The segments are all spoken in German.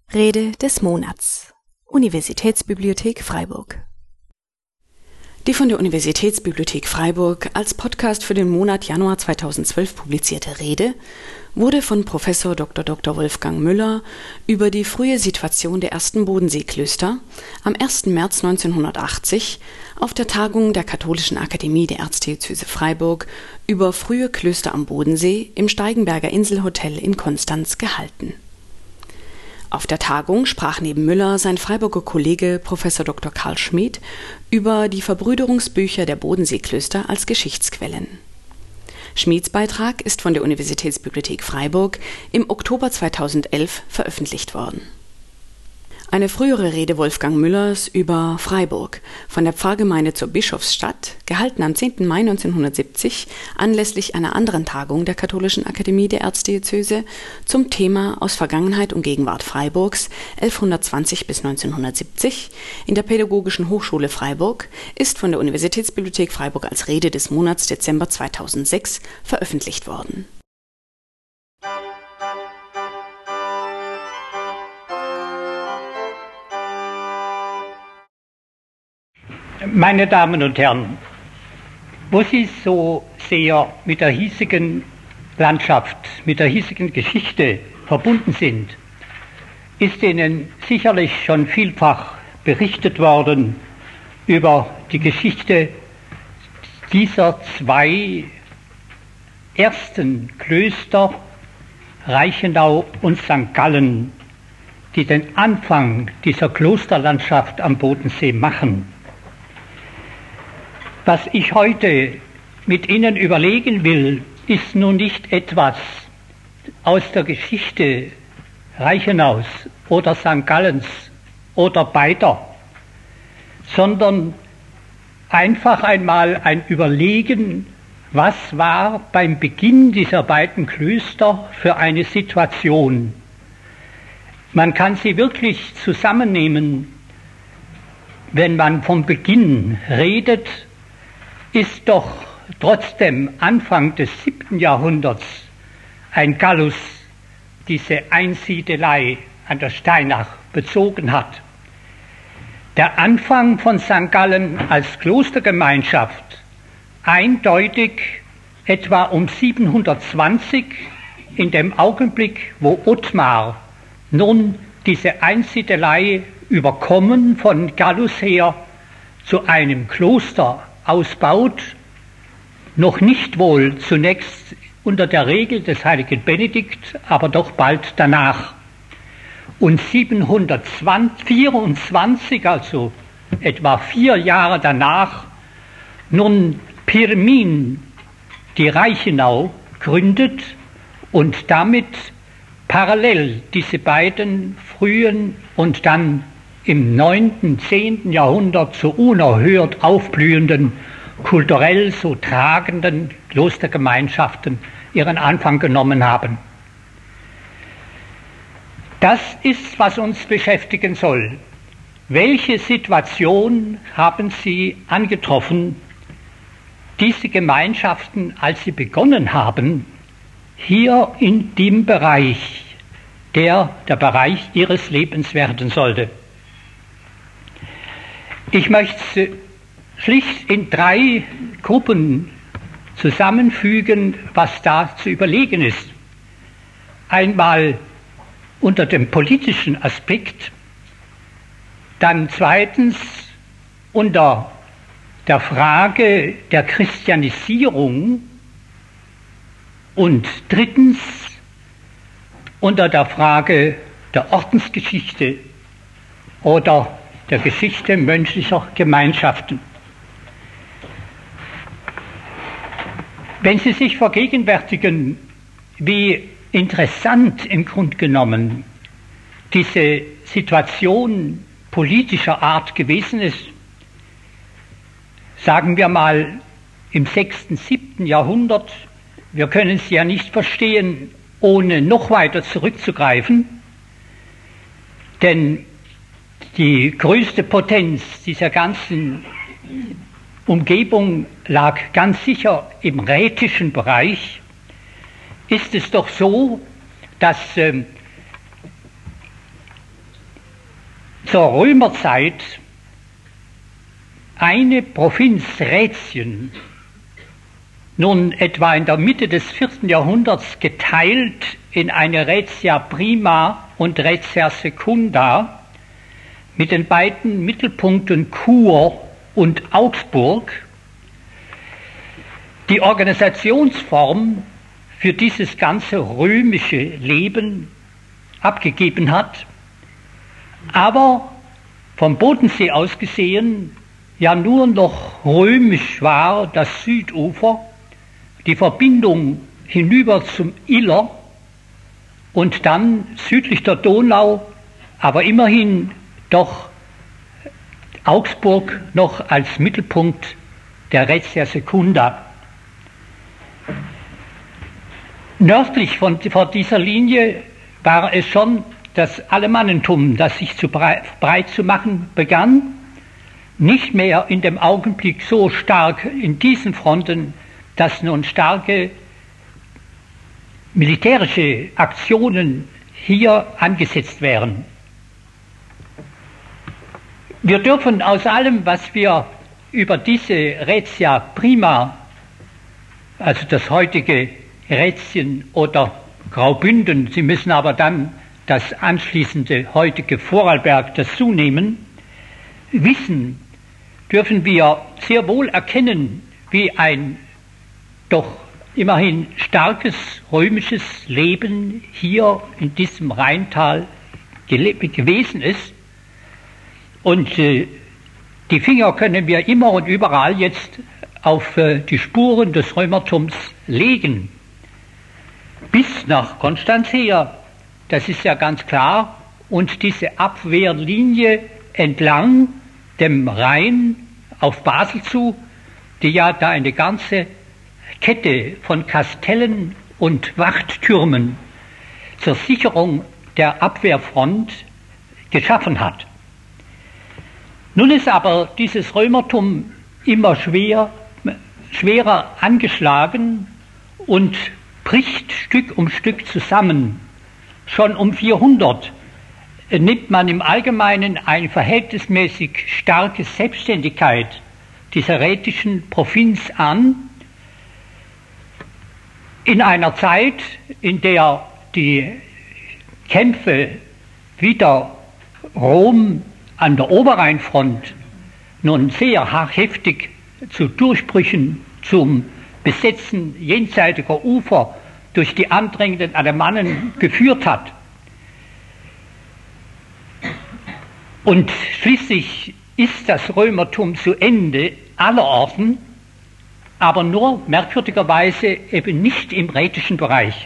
Rede des Monats. Universitätsbibliothek Freiburg. Die von der Universitätsbibliothek Freiburg als Podcast für den Monat Januar 2012 publizierte Rede wurde von Prof. Dr. Wolfgang Müller über die frühe Situation der ersten Bodenseeklöster am 1. März 1980 auf der Tagung der Katholischen Akademie der Erzdiözese Freiburg über frühe Klöster am Bodensee im Steigenberger Inselhotel in Konstanz gehalten. Auf der Tagung sprach neben Müller sein Freiburger Kollege Prof. Dr. Karl Schmid über die Verbrüderungsbücher der Bodenseeklöster als Geschichtsquellen. Schmids Beitrag ist von der Universitätsbibliothek Freiburg im Oktober 2011 veröffentlicht worden. Eine frühere Rede Wolfgang Müllers über Freiburg von der Pfarrgemeinde zur Bischofsstadt, gehalten am 10. Mai 1970 anlässlich einer anderen Tagung der Katholischen Akademie der Erzdiözese zum Thema Aus Vergangenheit und Gegenwart Freiburgs 1120 bis 1970 in der Pädagogischen Hochschule Freiburg, ist von der Universitätsbibliothek Freiburg als Rede des Monats Dezember 2006 veröffentlicht worden. Meine Damen und Herren, wo Sie so sehr mit der hiesigen Landschaft, mit der hiesigen Geschichte verbunden sind, ist Ihnen sicherlich schon vielfach berichtet worden über die Geschichte dieser zwei ersten Klöster, Reichenau und St. Gallen, die den Anfang dieser Klosterlandschaft am Bodensee machen. Was ich heute mit Ihnen überlegen will, ist nun nicht etwas aus der Geschichte Reichenaus oder St. Gallens oder beider, sondern einfach einmal ein Überlegen, was war beim Beginn dieser beiden Klöster für eine Situation. Man kann sie wirklich zusammennehmen, wenn man vom Beginn redet, ist doch trotzdem Anfang des 7. Jahrhunderts ein Gallus diese Einsiedelei an der Steinach bezogen hat. Der Anfang von St. Gallen als Klostergemeinschaft eindeutig etwa um 720, in dem Augenblick, wo Ottmar nun diese Einsiedelei überkommen von Gallus her zu einem Kloster ausbaut, noch nicht wohl zunächst unter der Regel des heiligen Benedikt, aber doch bald danach. Und 724, also etwa 4 Jahre danach, nun Pirmin die Reichenau gründet und damit parallel diese beiden frühen und dann im 9., 10. Jahrhundert so unerhört aufblühenden, kulturell so tragenden Klostergemeinschaften ihren Anfang genommen haben. Das ist, was uns beschäftigen soll. Welche Situation haben Sie angetroffen, diese Gemeinschaften, als sie begonnen haben, hier in dem Bereich, der Bereich Ihres Lebens werden sollte? Ich möchte schlicht in 3 Gruppen zusammenfügen, was da zu überlegen ist. Einmal unter dem politischen Aspekt, dann zweitens unter der Frage der Christianisierung und drittens unter der Frage der Ordensgeschichte oder der Geschichte menschlicher Gemeinschaften. Wenn Sie sich vergegenwärtigen, wie interessant im Grunde genommen diese Situation politischer Art gewesen ist, sagen wir mal im 6., 7. Jahrhundert, wir können es ja nicht verstehen, ohne noch weiter zurückzugreifen, denn die größte Potenz dieser ganzen Umgebung lag ganz sicher im rätischen Bereich. Ist es doch so, dass zur Römerzeit eine Provinz Rätien, nun etwa in der Mitte des 4. Jahrhunderts geteilt in eine Raetia Prima und Raetia Secunda mit den beiden Mittelpunkten Chur und Augsburg, die Organisationsform für dieses ganze römische Leben abgegeben hat, aber vom Bodensee aus gesehen ja nur noch römisch war das Südufer, die Verbindung hinüber zum Iller und dann südlich der Donau, aber immerhin doch Augsburg noch als Mittelpunkt der Raetia Secunda. Nördlich von dieser Linie war es schon das Alemannentum, das sich breit zu machen begann, nicht mehr in dem Augenblick so stark in diesen Fronten, dass nun starke militärische Aktionen hier angesetzt wären. Wir dürfen aus allem, was wir über diese Raetia Prima, also das heutige Rätien oder Graubünden, Sie müssen aber dann das anschließende heutige Vorarlberg dazu nehmen, wissen, dürfen wir sehr wohl erkennen, wie ein doch immerhin starkes römisches Leben hier in diesem Rheintal gewesen ist. Und die Finger können wir immer und überall jetzt auf die Spuren des Römertums legen. Bis nach Konstanz her, das ist ja ganz klar, und diese Abwehrlinie entlang dem Rhein auf Basel zu, die ja da eine ganze Kette von Kastellen und Wachttürmen zur Sicherung der Abwehrfront geschaffen hat. Nun ist aber dieses Römertum immer schwerer angeschlagen und bricht Stück um Stück zusammen. Schon um 400 nimmt man im Allgemeinen eine verhältnismäßig starke Selbstständigkeit dieser rätischen Provinz an, in einer Zeit, in der die Kämpfe wider Rom an der Oberrheinfront nun sehr heftig zu Durchbrüchen zum Besetzen jenseitiger Ufer durch die andrängenden Alemannen geführt hat. Und schließlich ist das Römertum zu Ende allerorten, aber nur merkwürdigerweise eben nicht im rätischen Bereich.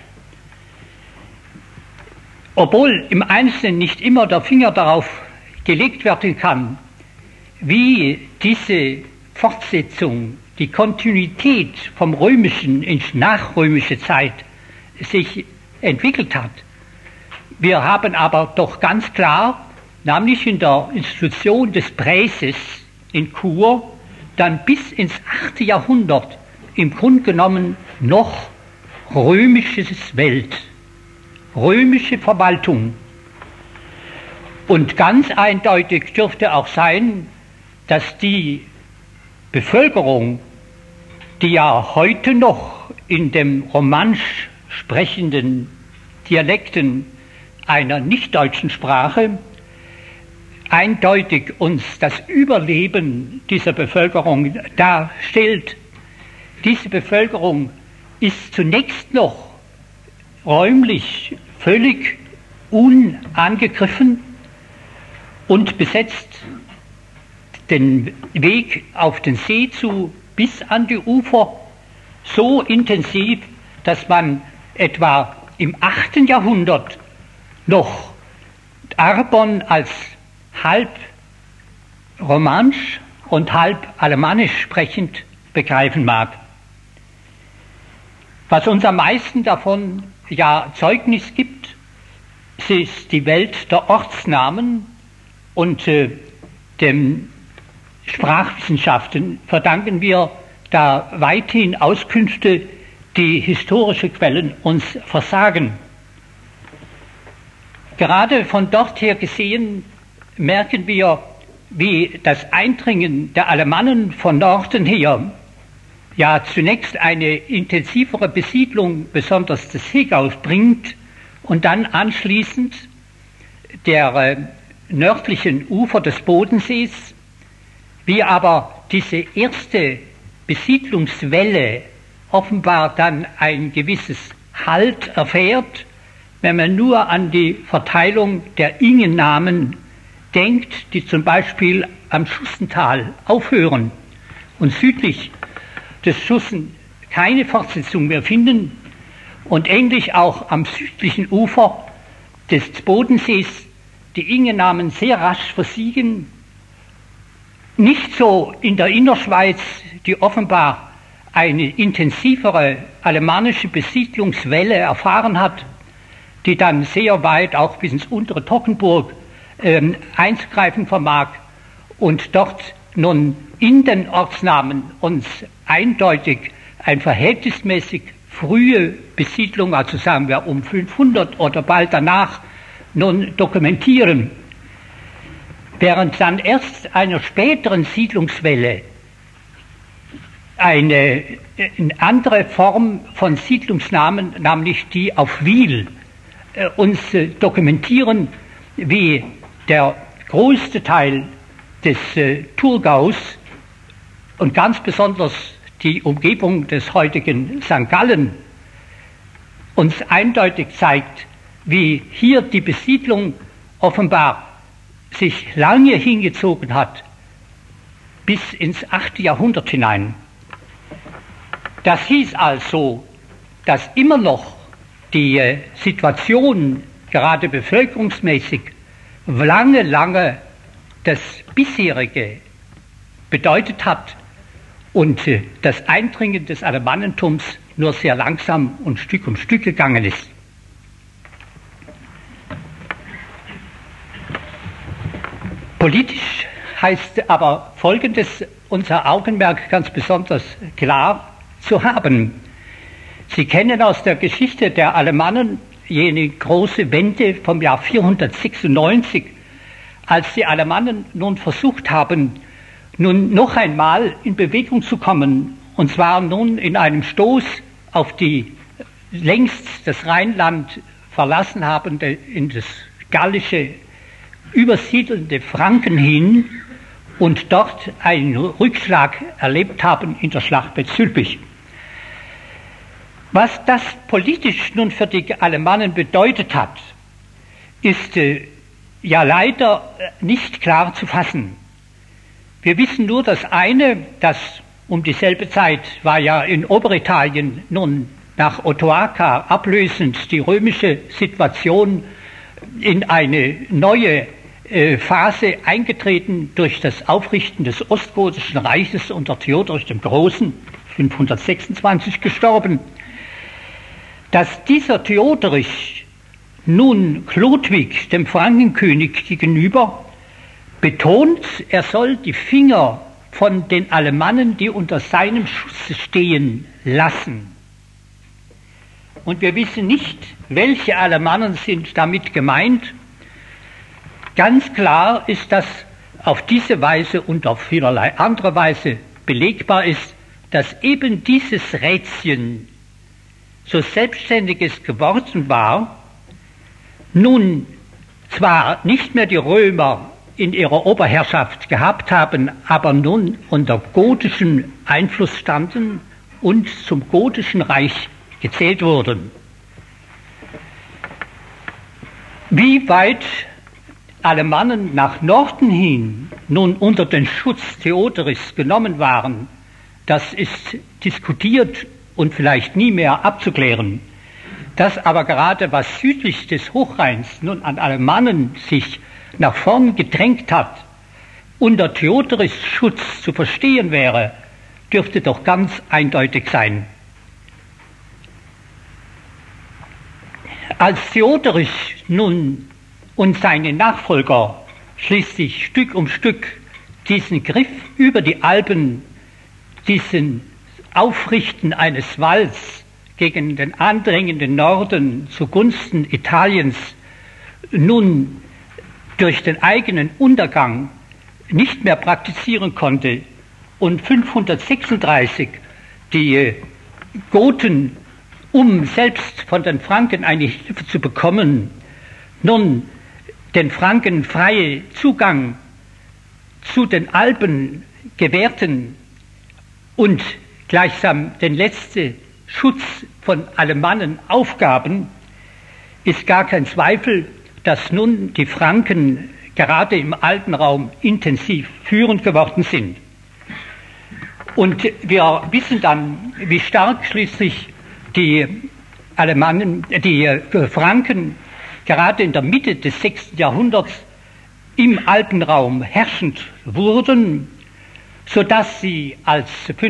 Obwohl im Einzelnen nicht immer der Finger darauf gelegt werden kann, wie diese Fortsetzung, die Kontinuität vom Römischen in nachrömische Zeit sich entwickelt hat. Wir haben aber doch ganz klar, nämlich in der Institution des Präses in Chur, dann bis ins 8. Jahrhundert im Grunde genommen noch römisches Welt, römische Verwaltung. Und ganz eindeutig dürfte auch sein, dass die Bevölkerung, die ja heute noch in dem romansch sprechenden Dialekten einer nicht-deutschen Sprache eindeutig uns das Überleben dieser Bevölkerung darstellt. Diese Bevölkerung ist zunächst noch räumlich völlig unangegriffen und besetzt den Weg auf den See zu bis an die Ufer so intensiv, dass man etwa im 8. Jahrhundert noch Arbon als halb romansch und halb alemannisch sprechend begreifen mag. Was uns am meisten davon ja Zeugnis gibt, ist die Welt der Ortsnamen und den Sprachwissenschaften verdanken wir da weithin Auskünfte, die historische Quellen uns versagen. Gerade von dort her gesehen merken wir, wie das Eindringen der Alemannen von Norden her ja zunächst eine intensivere Besiedlung besonders des Hegaus bringt und dann anschließend der nördlichen Ufer des Bodensees, wie aber diese erste Besiedlungswelle offenbar dann ein gewisses Halt erfährt, wenn man nur an die Verteilung der Ingennamen denkt, die zum Beispiel am Schussental aufhören und südlich des Schussen keine Fortsetzung mehr finden und ähnlich auch am südlichen Ufer des Bodensees die Ingennamen sehr rasch versiegen. Nicht so in der Innerschweiz, die offenbar eine intensivere alemannische Besiedlungswelle erfahren hat, die dann sehr weit auch bis ins untere Toggenburg einzugreifen vermag und dort nun in den Ortsnamen uns eindeutig ein verhältnismäßig frühe Besiedlung, also sagen wir um 500 oder bald danach, nun dokumentieren, während dann erst einer späteren Siedlungswelle eine andere Form von Siedlungsnamen, nämlich die auf Wil, uns dokumentieren, wie der größte Teil des Thurgaus und ganz besonders die Umgebung des heutigen St. Gallen uns eindeutig zeigt, wie hier die Besiedlung offenbar sich lange hingezogen hat, bis ins 8. Jahrhundert hinein. Das hieß also, dass immer noch die Situation, gerade bevölkerungsmäßig, lange das bisherige bedeutet hat und das Eindringen des Alemannentums nur sehr langsam und Stück um Stück gegangen ist. Politisch heißt aber Folgendes, unser Augenmerk ganz besonders klar zu haben. Sie kennen aus der Geschichte der Alemannen jene große Wende vom Jahr 496, als die Alemannen nun versucht haben, nun noch einmal in Bewegung zu kommen, und zwar nun in einem Stoß auf die längst das Rheinland verlassen habende, in das gallische, übersiedelnde Franken hin und dort einen Rückschlag erlebt haben in der Schlacht bei Zülpich. Was das politisch nun für die Alemannen bedeutet hat, ist ja leider nicht klar zu fassen. Wir wissen nur das eine, dass um dieselbe Zeit war ja in Oberitalien nun nach Odoacer ablösend die römische Situation in eine neue Phase eingetreten durch das Aufrichten des Ostgotischen Reiches unter Theodorich dem Großen, 526 gestorben. Dass dieser Theodorich nun Chlodwig, dem Frankenkönig, gegenüber betont, er soll die Finger von den Alemannen, die unter seinem Schutze stehen, lassen. Und wir wissen nicht, welche Alemannen sind damit gemeint. Ganz klar ist, dass auf diese Weise und auf vielerlei andere Weise belegbar ist, dass eben dieses Rätschen so selbstständiges geworden war, nun zwar nicht mehr die Römer in ihrer Oberherrschaft gehabt haben, aber nun unter gotischem Einfluss standen und zum gotischen Reich gezählt wurden. Wie weit Alemannen nach Norden hin nun unter den Schutz Theodorichs genommen waren, das ist diskutiert und vielleicht nie mehr abzuklären. Dass aber gerade was südlich des Hochrheins nun an Alemannen sich nach vorn gedrängt hat, unter Theodorichs Schutz zu verstehen wäre, dürfte doch ganz eindeutig sein. Als Theodorich nun und seine Nachfolger schließlich Stück um Stück diesen Griff über die Alpen, diesen Aufrichten eines Walls gegen den andrängenden Norden zugunsten Italiens nun durch den eigenen Untergang nicht mehr praktizieren konnte und 536 die Goten, um selbst von den Franken eine Hilfe zu bekommen, nun den Franken freie Zugang zu den Alpen gewährten und gleichsam den letzten Schutz von Alemannen aufgaben, ist gar kein Zweifel, dass nun die Franken gerade im Alpenraum intensiv führend geworden sind. Und wir wissen dann, wie stark schließlich die Franken gerade in der Mitte des 6. Jahrhunderts im Alpenraum herrschend wurden, sodass sie als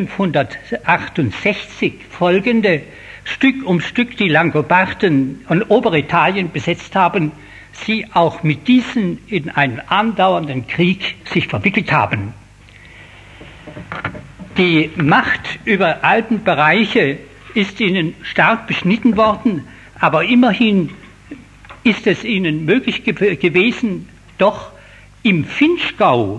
568 folgende Stück um Stück die Langobarden und Oberitalien besetzt haben, sie auch mit diesen in einen andauernden Krieg sich verwickelt haben. Die Macht über Alpenbereiche ist ihnen stark beschnitten worden, aber immerhin ist es ihnen möglich gewesen, doch im Vinschgau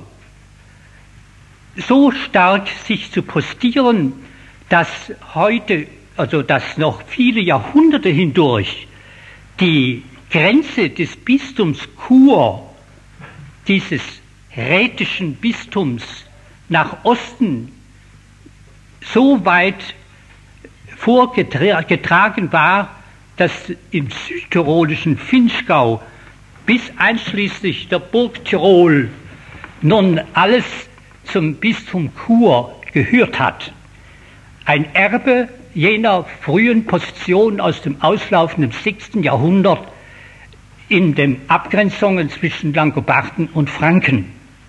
so stark sich zu postieren, dass heute, also dass noch viele Jahrhunderte hindurch die Grenze des Bistums Chur, dieses rätischen Bistums nach Osten, so weit vorgetragen war, dass im südtirolischen Vinschgau bis einschließlich der Burg Tirol nun alles zum Bistum Chur gehört hat. Ein Erbe jener frühen Position aus dem auslaufenden 6. Jahrhundert in den Abgrenzungen zwischen Langobarden und Franken.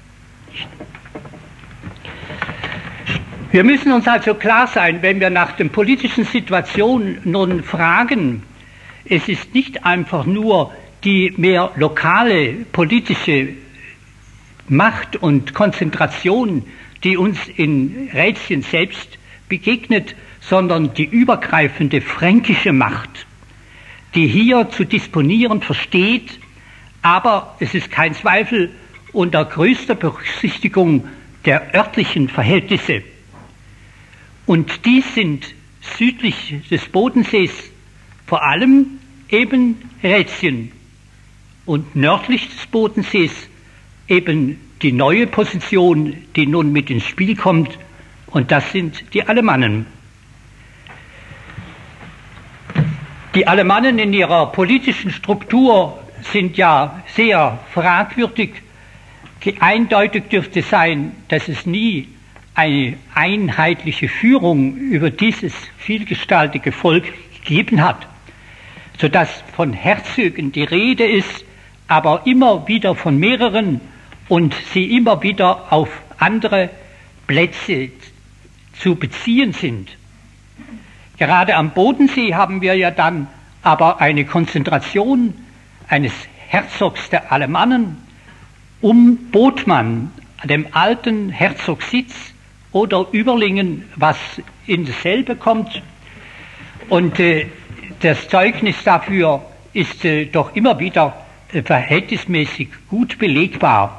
Wir müssen uns also klar sein, wenn wir nach der politischen Situation nun fragen, es ist nicht einfach nur die mehr lokale politische Macht und Konzentration, die uns in Rätien selbst begegnet, sondern die übergreifende fränkische Macht, die hier zu disponieren versteht, aber es ist kein Zweifel unter größter Berücksichtigung der örtlichen Verhältnisse. Und die sind südlich des Bodensees vor allem eben Rätien und nördlich des Bodensees eben die neue Position, die nun mit ins Spiel kommt, und das sind die Alemannen. Die Alemannen in ihrer politischen Struktur sind ja sehr fragwürdig. Eindeutig dürfte sein, dass es nie eine einheitliche Führung über dieses vielgestaltige Volk gegeben hat, sodass von Herzögen die Rede ist, aber immer wieder von mehreren und sie immer wieder auf andere Plätze zu beziehen sind. Gerade am Bodensee haben wir ja dann aber eine Konzentration eines Herzogs der Alemannen um Bothmann, dem alten Herzogssitz, oder Überlingen, was in dasselbe kommt. Und das Zeugnis dafür ist doch immer wieder verhältnismäßig gut belegbar.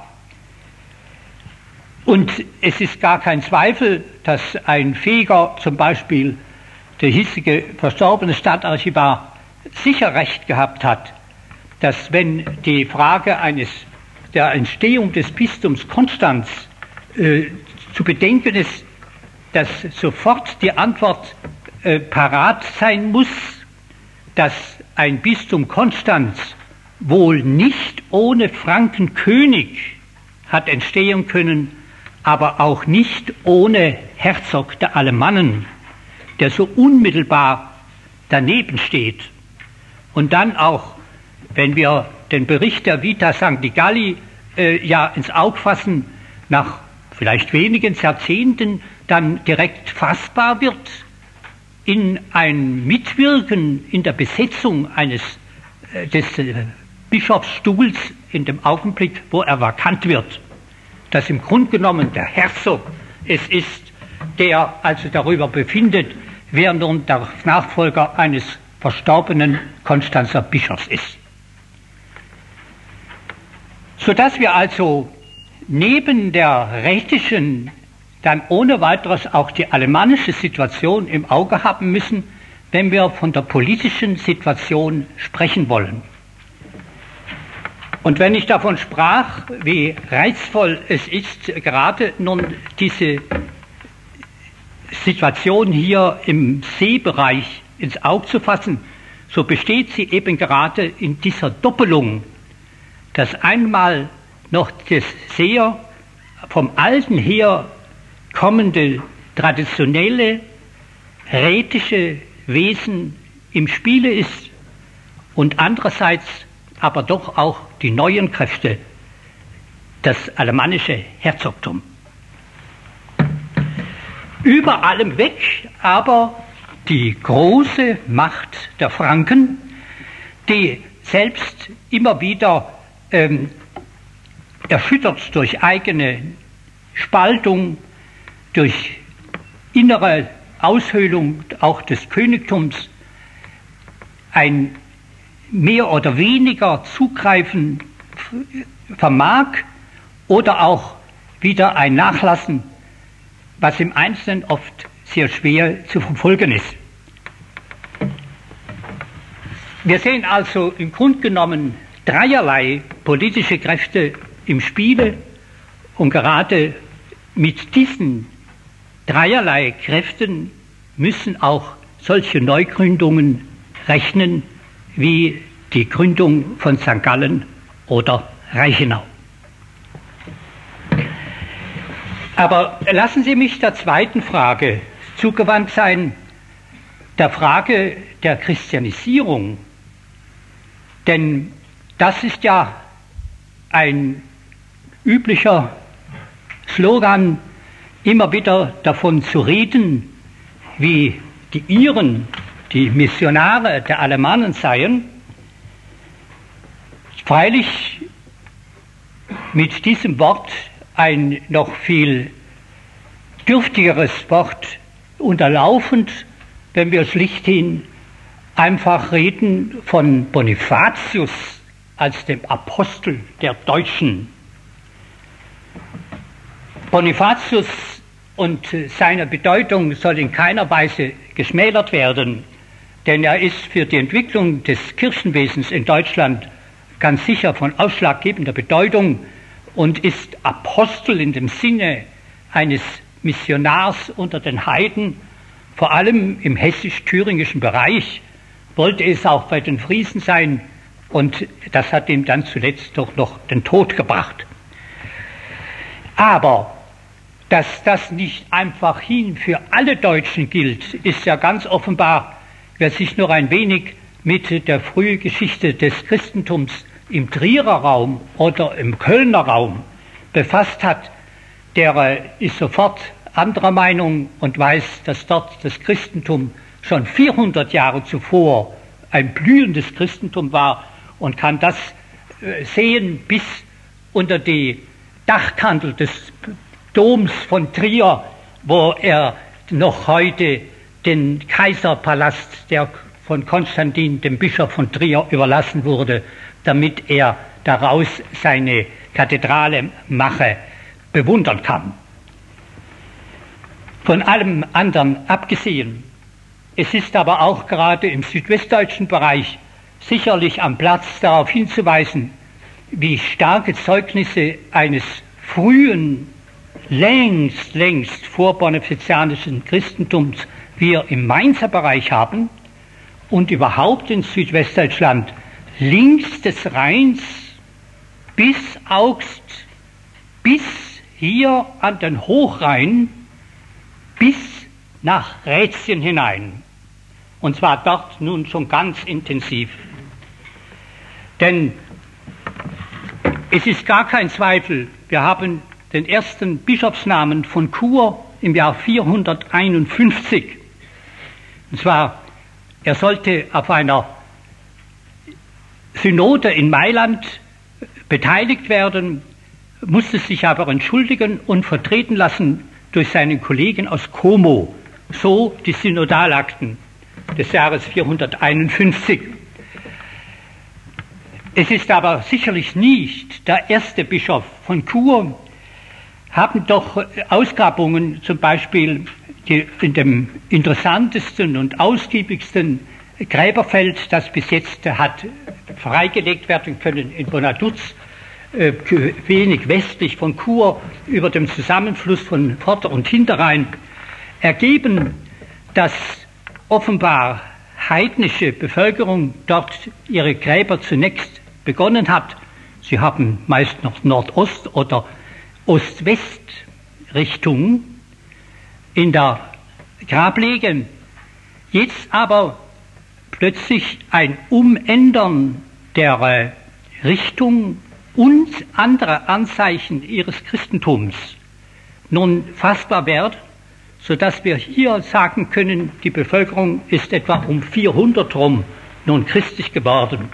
Und es ist gar kein Zweifel, dass ein fähiger, zum Beispiel der hiesige verstorbene Stadtarchivar, sicher recht gehabt hat, dass wenn die Frage der Entstehung des Bistums Konstanz zu bedenken ist, dass sofort die Antwort parat sein muss, dass ein Bistum Konstanz wohl nicht ohne Frankenkönig hat entstehen können, aber auch nicht ohne Herzog der Alemannen, der so unmittelbar daneben steht. Und dann auch, wenn wir den Bericht der Vita Sancti Galli ins Auge fassen, nach vielleicht wenigen Jahrzehnten dann direkt fassbar wird, in ein Mitwirken in der Besetzung des Bischofsstuhls in dem Augenblick, wo er vakant wird, dass im Grunde genommen der Herzog es ist, der also darüber befindet, wer nun der Nachfolger eines verstorbenen Konstanzer Bischofs ist. Sodass wir also neben der rätischen dann ohne weiteres auch die alemannische Situation im Auge haben müssen, wenn wir von der politischen Situation sprechen wollen. Und wenn ich davon sprach, wie reizvoll es ist, gerade nun diese Situation hier im Seebereich ins Auge zu fassen, so besteht sie eben gerade in dieser Doppelung, dass einmal noch das sehr vom Alten her kommende traditionelle rätische Wesen im Spiele ist und andererseits aber doch auch die neuen Kräfte, das alemannische Herzogtum. Über allem weg aber die große Macht der Franken, die selbst immer wieder erschüttert durch eigene Spaltung, durch innere Aushöhlung auch des Königtums, ein mehr oder weniger Zugreifen vermag oder auch wieder ein Nachlassen, was im Einzelnen oft sehr schwer zu verfolgen ist. Wir sehen also im Grunde genommen dreierlei politische Kräfte im Spiele und gerade mit diesen dreierlei Kräften müssen auch solche Neugründungen rechnen, wie die Gründung von St. Gallen oder Reichenau. Aber lassen Sie mich der zweiten Frage zugewandt sein, der Frage der Christianisierung. Denn das ist ja ein üblicher Slogan, immer wieder davon zu reden, wie die Iren, die Missionare der Alemannen seien. Freilich mit diesem Wort ein noch viel dürftigeres Wort unterlaufend, wenn wir schlichthin einfach reden von Bonifatius als dem Apostel der Deutschen. Bonifatius und seine Bedeutung soll in keiner Weise geschmälert werden, denn er ist für die Entwicklung des Kirchenwesens in Deutschland ganz sicher von ausschlaggebender Bedeutung und ist Apostel in dem Sinne eines Missionars unter den Heiden, vor allem im hessisch-thüringischen Bereich, wollte es auch bei den Friesen sein, und das hat ihm dann zuletzt doch noch den Tod gebracht. Aber dass das nicht einfach hin für alle Deutschen gilt, ist ja ganz offenbar, wer sich noch ein wenig mit der Frühgeschichte des Christentums im Trierer Raum oder im Kölner Raum befasst hat, der ist sofort anderer Meinung und weiß, dass dort das Christentum schon 400 Jahre zuvor ein blühendes Christentum war und kann das sehen bis unter die Dachkantel des Doms von Trier, wo er noch heute den Kaiserpalast, der von Konstantin, dem Bischof von Trier, überlassen wurde, damit er daraus seine Kathedrale mache, bewundern kann. Von allem anderen abgesehen, es ist aber auch gerade im südwestdeutschen Bereich sicherlich am Platz darauf hinzuweisen, wie starke Zeugnisse eines frühen, längst vorbonifizianischen Christentums wir im Mainzer Bereich haben und überhaupt in Südwestdeutschland links des Rheins bis Augst, bis hier an den Hochrhein, bis nach Rätien hinein. Und zwar dort nun schon ganz intensiv. Denn es ist gar kein Zweifel, wir haben den ersten Bischofsnamen von Chur im Jahr 451. Und zwar, er sollte auf einer Synode in Mailand beteiligt werden, musste sich aber entschuldigen und vertreten lassen durch seinen Kollegen aus Como. So die Synodalakten des Jahres 451. Es ist aber sicherlich nicht der erste Bischof von Chur. Haben doch Ausgrabungen zum Beispiel in dem interessantesten und ausgiebigsten Gräberfeld, das bis jetzt hat freigelegt werden können in Bonaduz, wenig westlich von Chur, über dem Zusammenfluss von Vorder- und Hinterrhein, ergeben, dass offenbar heidnische Bevölkerung dort ihre Gräber zunächst begonnen hat. Sie haben meist noch Nordost- oder Ost-West-Richtung in der Grablege. Jetzt aber plötzlich ein Umändern der Richtung und andere Anzeichen ihres Christentums nun fassbar wird, sodass wir hier sagen können, die Bevölkerung ist etwa um 400 rum nun christlich geworden.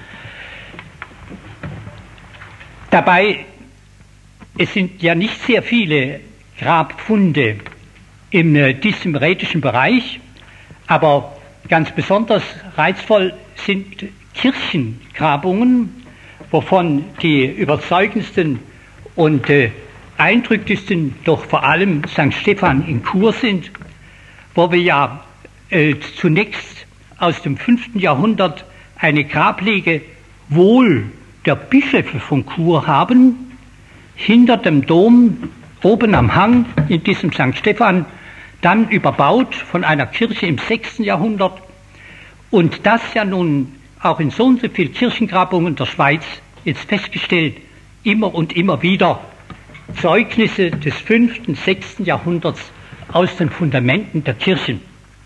Dabei, es sind ja nicht sehr viele Grabfunde in diesem rätischen Bereich, aber ganz besonders reizvoll sind Kirchengrabungen, wovon die überzeugendsten und eindrücklichsten doch vor allem St. Stephan in Chur sind, wo wir ja zunächst aus dem 5. Jahrhundert eine Grablege wohl der Bischöfe von Chur haben, hinter dem Dom, oben am Hang in diesem St. Stephan, dann überbaut von einer Kirche im 6. Jahrhundert und das ja nun auch in so und so vielen Kirchengrabungen der Schweiz jetzt festgestellt, immer und immer wieder Zeugnisse des 5., 6. Jahrhunderts aus den Fundamenten der Kirchen.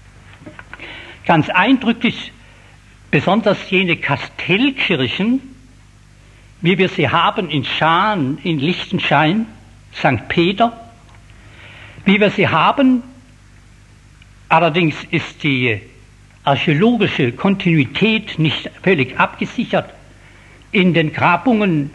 Ganz eindrücklich besonders jene Kastellkirchen, wie wir sie haben in Schaan, in Liechtenstein, St. Peter, wie wir sie haben, allerdings ist die archäologische Kontinuität nicht völlig abgesichert, in den Grabungen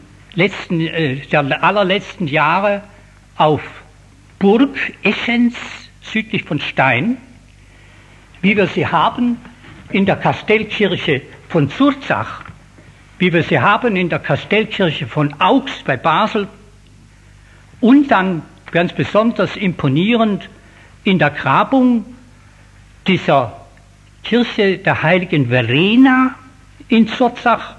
der allerletzten Jahre auf Burg Eschenz südlich von Stein, wie wir sie haben in der Kastellkirche von Zurzach, wie wir sie haben in der Kastellkirche von Aux bei Basel und dann ganz besonders imponierend in der Grabung dieser Kirche der heiligen Verena in Zurzach,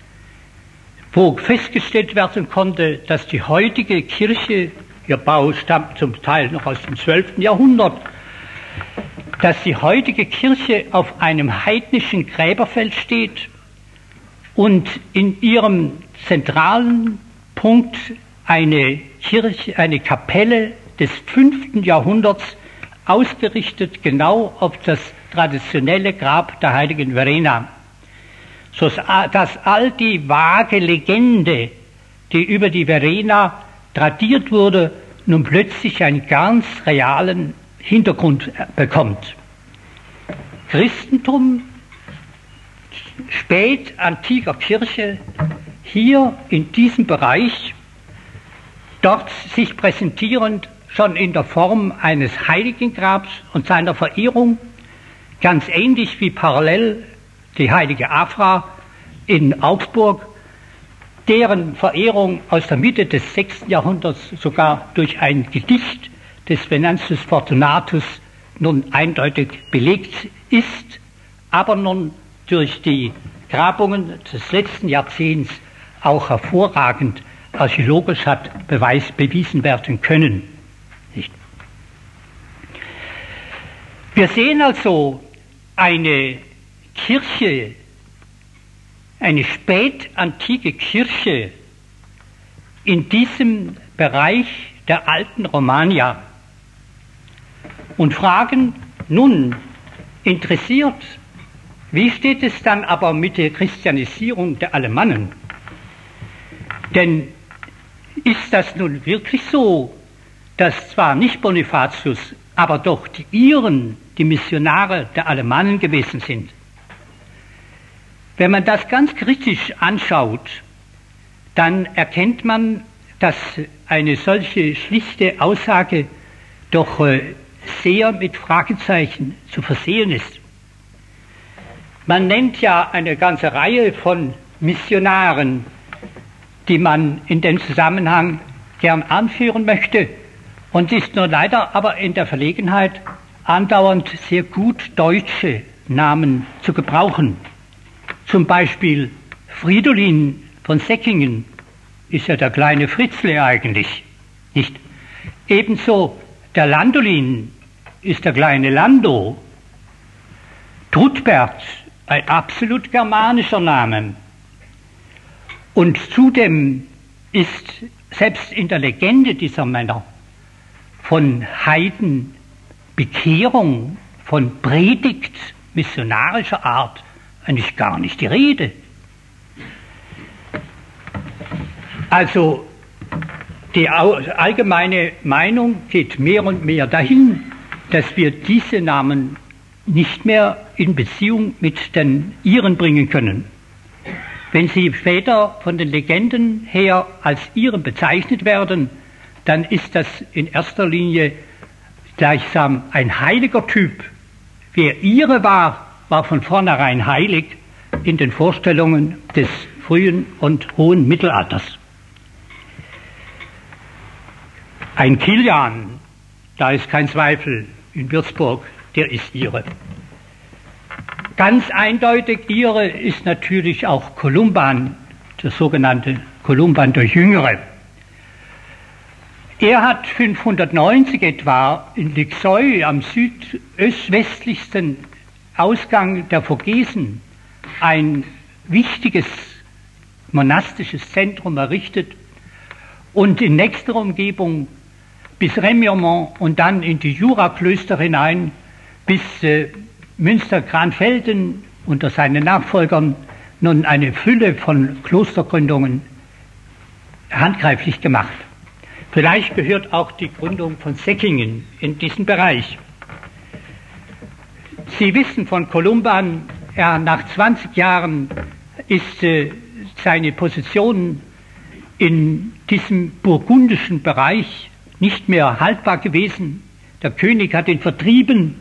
wo festgestellt werden konnte, dass die heutige Kirche, ihr Bau stammt zum Teil noch aus dem 12. Jahrhundert, dass die heutige Kirche auf einem heidnischen Gräberfeld steht und in ihrem zentralen Punkt eine Kirche, eine Kapelle des 5. Jahrhunderts ausgerichtet genau auf das traditionelle Grab der heiligen Verena, so dass all die vage Legende, die über die Verena tradiert wurde, nun plötzlich einen ganz realen Hintergrund bekommt. Christentum, spätantiker Kirche, hier in diesem Bereich, dort sich präsentierend schon in der Form eines Heiligengrabs und seiner Verehrung, ganz ähnlich wie parallel die heilige Afra in Augsburg, deren Verehrung aus der Mitte des 6. Jahrhunderts sogar durch ein Gedicht des Venantius Fortunatus nun eindeutig belegt ist, aber nun durch die Grabungen des letzten Jahrzehnts auch hervorragend archäologisch hat bewiesen werden können. Wir sehen also eine Kirche, eine spätantike Kirche in diesem Bereich der alten Romagna und fragen nun interessiert, wie steht es dann aber mit der Christianisierung der Alemannen? Denn ist das nun wirklich so, dass zwar nicht Bonifatius, aber doch die Iren, die Missionare der Alemannen gewesen sind? Wenn man das ganz kritisch anschaut, dann erkennt man, dass eine solche schlichte Aussage doch sehr mit Fragezeichen zu versehen ist. Man nennt ja eine ganze Reihe von Missionaren, die man in dem Zusammenhang gern anführen möchte und ist nur leider aber in der Verlegenheit, andauernd sehr gut deutsche Namen zu gebrauchen. Zum Beispiel Fridolin von Säckingen ist ja der kleine Fritzle eigentlich, nicht? Ebenso der Landolin ist der kleine Lando. Trudbert, ein absolut germanischer Name. Und zudem ist selbst in der Legende dieser Männer von Heidenbekehrung, von Predigt missionarischer Art eigentlich gar nicht die Rede. Also die allgemeine Meinung geht mehr und mehr dahin, dass wir diese Namen nicht mehr in Beziehung mit den Iren bringen können. Wenn sie später von den Legenden her als Iren bezeichnet werden, dann ist das in erster Linie gleichsam ein heiliger Typ. Wer Ire war, war von vornherein heilig in den Vorstellungen des frühen und hohen Mittelalters. Ein Kilian, da ist kein Zweifel, in Würzburg, der ist Ire. Ganz eindeutig Ire ist natürlich auch Columban, der sogenannte Columban der Jüngere. Er hat 590 etwa in Lixoy am südöstwestlichsten Ausgang der Vogesen ein wichtiges monastisches Zentrum errichtet und in nächster Umgebung bis Remiremont und dann in die Juraklöster hinein bis Münster-Granfelden unter seinen Nachfolgern nun eine Fülle von Klostergründungen handgreiflich gemacht. Vielleicht gehört auch die Gründung von Säckingen in diesen Bereich. Sie wissen von Columban, nach 20 Jahren ist seine Position in diesem burgundischen Bereich nicht mehr haltbar gewesen. Der König hat ihn vertrieben.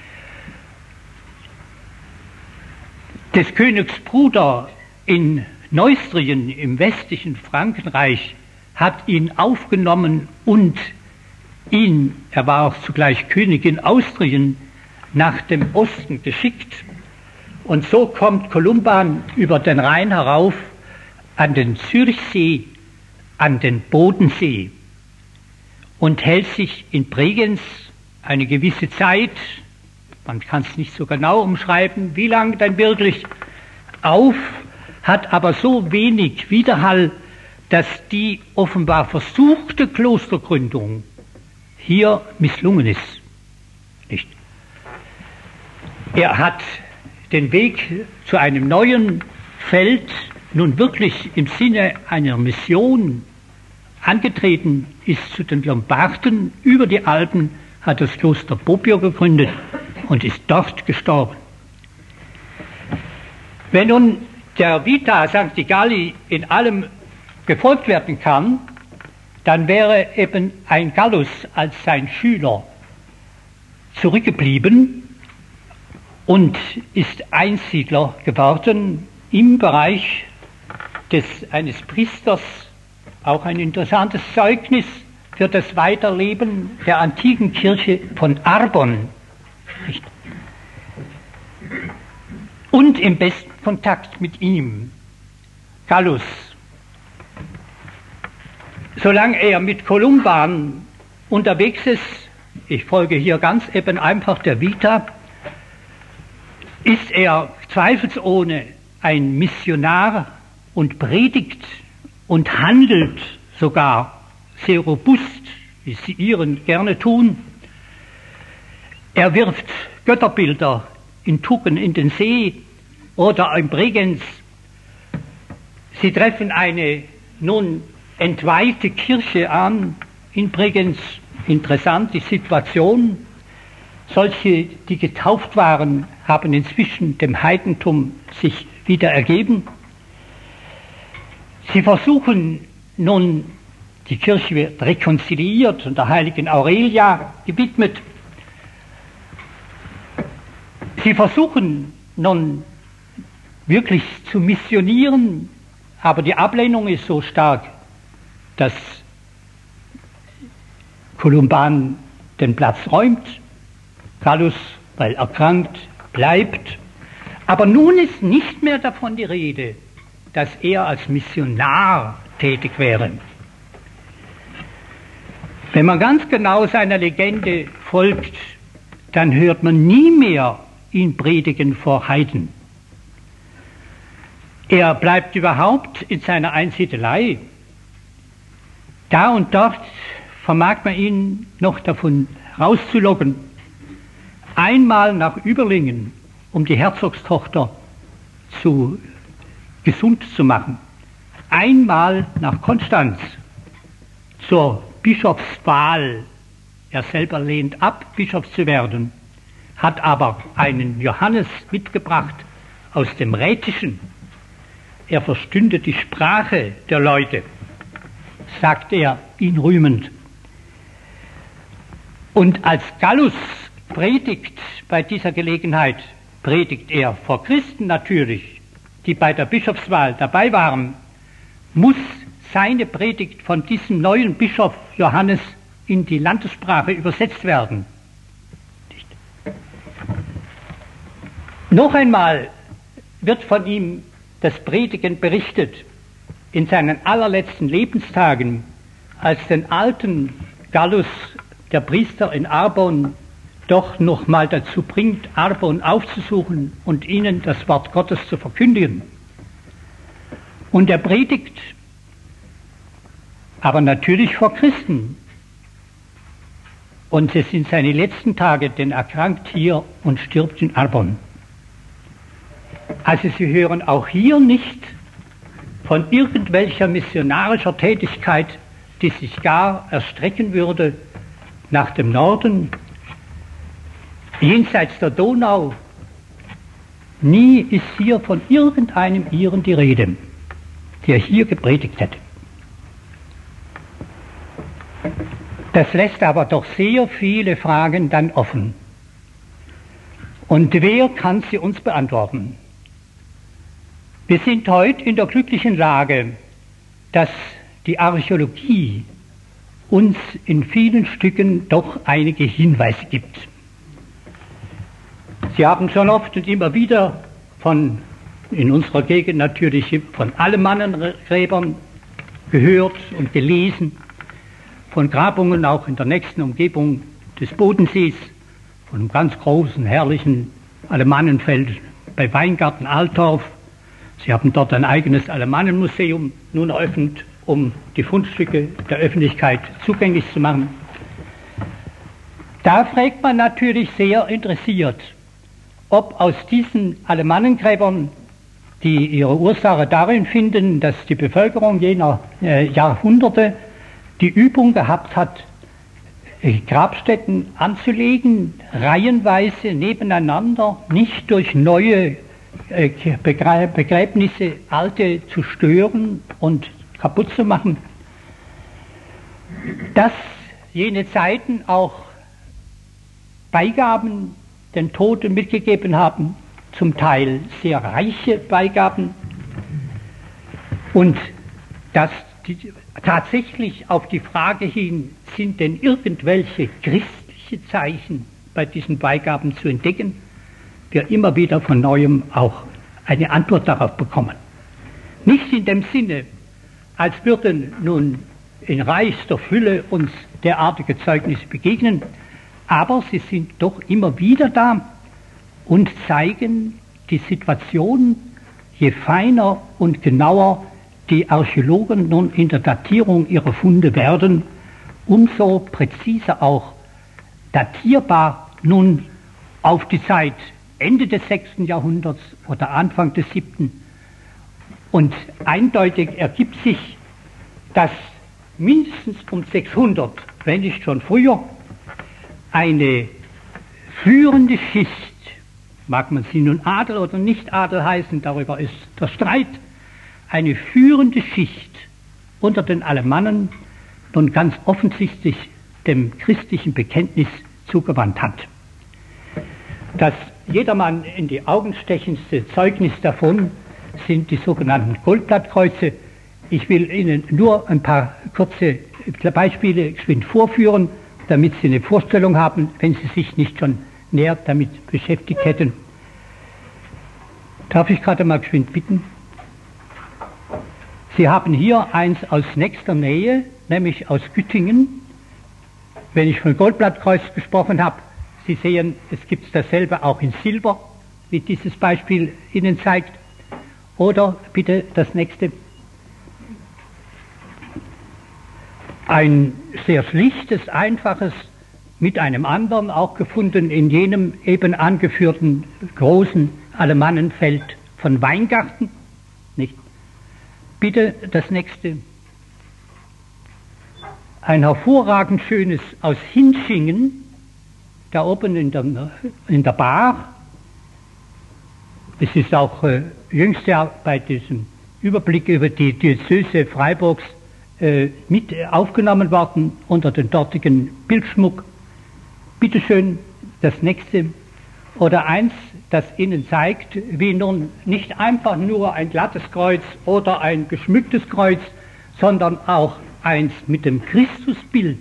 Des Königs Bruder in Neustrien im westlichen Frankenreich hat ihn aufgenommen und ihn, er war auch zugleich König in Austrien, nach dem Osten geschickt. Und so kommt Columban über den Rhein herauf an den Zürichsee, an den Bodensee und hält sich in Bregenz eine gewisse Zeit, man kann es nicht so genau umschreiben, wie lange denn wirklich, auf, hat aber so wenig Widerhall, dass die offenbar versuchte Klostergründung hier misslungen ist. Nicht? Er hat den Weg zu einem neuen Feld nun wirklich im Sinne einer Mission angetreten, ist zu den Lombarden über die Alpen, hat das Kloster Bobbio gegründet und ist dort gestorben. Wenn nun der Vita Sancti Galli in allem gefolgt werden kann, dann wäre eben ein Gallus als sein Schüler zurückgeblieben und ist Einsiedler geworden im Bereich eines Priesters, auch ein interessantes Zeugnis für das Weiterleben der antiken Kirche von Arbon. Und im besten Kontakt mit ihm, Gallus. Solange er mit Columban unterwegs ist, ich folge hier ganz eben einfach der Vita, ist er zweifelsohne ein Missionar und predigt und handelt sogar sehr robust, wie sie Iren gerne tun. Er wirft Götterbilder in Tuggen in den See oder in Bregenz. Sie treffen eine nun entweihte Kirche an in Bregenz. Interessant die Situation. Solche, die getauft waren, haben inzwischen dem Heidentum sich wieder ergeben. Sie versuchen nun, die Kirche wird rekonziliiert und der heiligen Aurelia gewidmet. Sie versuchen nun wirklich zu missionieren, aber die Ablehnung ist so stark, dass Columban den Platz räumt, Gallus, weil erkrankt, bleibt. Aber nun ist nicht mehr davon die Rede, dass er als Missionar tätig wäre. Wenn man ganz genau seiner Legende folgt, dann hört man nie mehr ihn predigen vor Heiden. Er bleibt überhaupt in seiner Einsiedelei. Da und dort vermag man ihn noch davon rauszulocken. Einmal nach Überlingen, um die Herzogstochter gesund zu machen. Einmal nach Konstanz zur Bischofswahl. Er selber lehnt ab, Bischof zu werden, hat aber einen Johannes mitgebracht aus dem Rätischen. Er verstünde die Sprache der Leute, sagt er, ihn rühmend. Und als Gallus predigt bei dieser Gelegenheit, predigt er vor Christen natürlich, die bei der Bischofswahl dabei waren, muss seine Predigt von diesem neuen Bischof Johannes in die Landessprache übersetzt werden. Noch einmal wird von ihm das Predigen berichtet in seinen allerletzten Lebenstagen, als den alten Gallus, der Priester in Arbon, doch noch mal dazu bringt, Arbon aufzusuchen und ihnen das Wort Gottes zu verkündigen. Und er predigt, aber natürlich vor Christen. Und es sind seine letzten Tage, denn er erkrankt hier und stirbt in Arbon. Also Sie hören auch hier nicht von irgendwelcher missionarischer Tätigkeit, die sich gar erstrecken würde nach dem Norden, jenseits der Donau. Nie ist hier von irgendeinem Iren die Rede, der hier gepredigt hätte. Das lässt aber doch sehr viele Fragen dann offen. Und wer kann sie uns beantworten? Wir sind heute in der glücklichen Lage, dass die Archäologie uns in vielen Stücken doch einige Hinweise gibt. Sie haben schon oft und immer wieder in unserer Gegend natürlich von Alemannengräbern gehört und gelesen, von Grabungen auch in der nächsten Umgebung des Bodensees, von einem ganz großen, herrlichen Alemannenfeld bei Weingarten Altorf. Sie haben dort ein eigenes Alemannenmuseum nun eröffnet, um die Fundstücke der Öffentlichkeit zugänglich zu machen. Da fragt man natürlich sehr interessiert, ob aus diesen Alemannengräbern, die ihre Ursache darin finden, dass die Bevölkerung jener Jahrhunderte die Übung gehabt hat, Grabstätten anzulegen, reihenweise nebeneinander, nicht durch neue Begräbnisse alte zu stören und kaputt zu machen, dass jene Zeiten auch Beigaben den Toten mitgegeben haben, zum Teil sehr reiche Beigaben, und dass tatsächlich auf die Frage hin, sind denn irgendwelche christliche Zeichen bei diesen Beigaben zu entdecken, wir immer wieder von Neuem auch eine Antwort darauf bekommen. Nicht in dem Sinne, als würden nun in reichster Fülle uns derartige Zeugnisse begegnen, aber sie sind doch immer wieder da und zeigen die Situation, je feiner und genauer die Archäologen nun in der Datierung ihrer Funde werden, umso präziser auch datierbar nun auf die Zeit Ende des 6. Jahrhunderts oder Anfang des 7. Und eindeutig ergibt sich, dass mindestens um 600, wenn nicht schon früher, eine führende Schicht, mag man sie nun Adel oder nicht Adel heißen, darüber ist der Streit, eine führende Schicht unter den Alemannen nun ganz offensichtlich dem christlichen Bekenntnis zugewandt hat. Das jedermann in die Augen stechendste Zeugnis davon sind die sogenannten Goldblattkreuze. Ich will Ihnen nur ein paar kurze Beispiele geschwind vorführen, damit Sie eine Vorstellung haben, wenn Sie sich nicht schon näher damit beschäftigt hätten. Darf ich gerade mal geschwind bitten? Sie haben hier eins aus nächster Nähe, nämlich aus Güttingen. Wenn ich von Goldblattkreuz gesprochen habe, Sie sehen, es gibt dasselbe auch in Silber, wie dieses Beispiel Ihnen zeigt. Oder bitte das nächste. Ein sehr schlichtes, einfaches, mit einem anderen, auch gefunden in jenem eben angeführten großen Alemannenfeld von Weingarten. Nicht? Bitte das nächste. Ein hervorragend schönes aus Hinschingen, da oben in der Bar. Es ist auch jüngst ja bei diesem Überblick über die Diözese Freiburgs mit aufgenommen worden unter den dortigen Bildschmuck. Bitte schön das nächste. Oder eins, das Ihnen zeigt, wie nun nicht einfach nur ein glattes Kreuz oder ein geschmücktes Kreuz, sondern auch eins mit dem Christusbild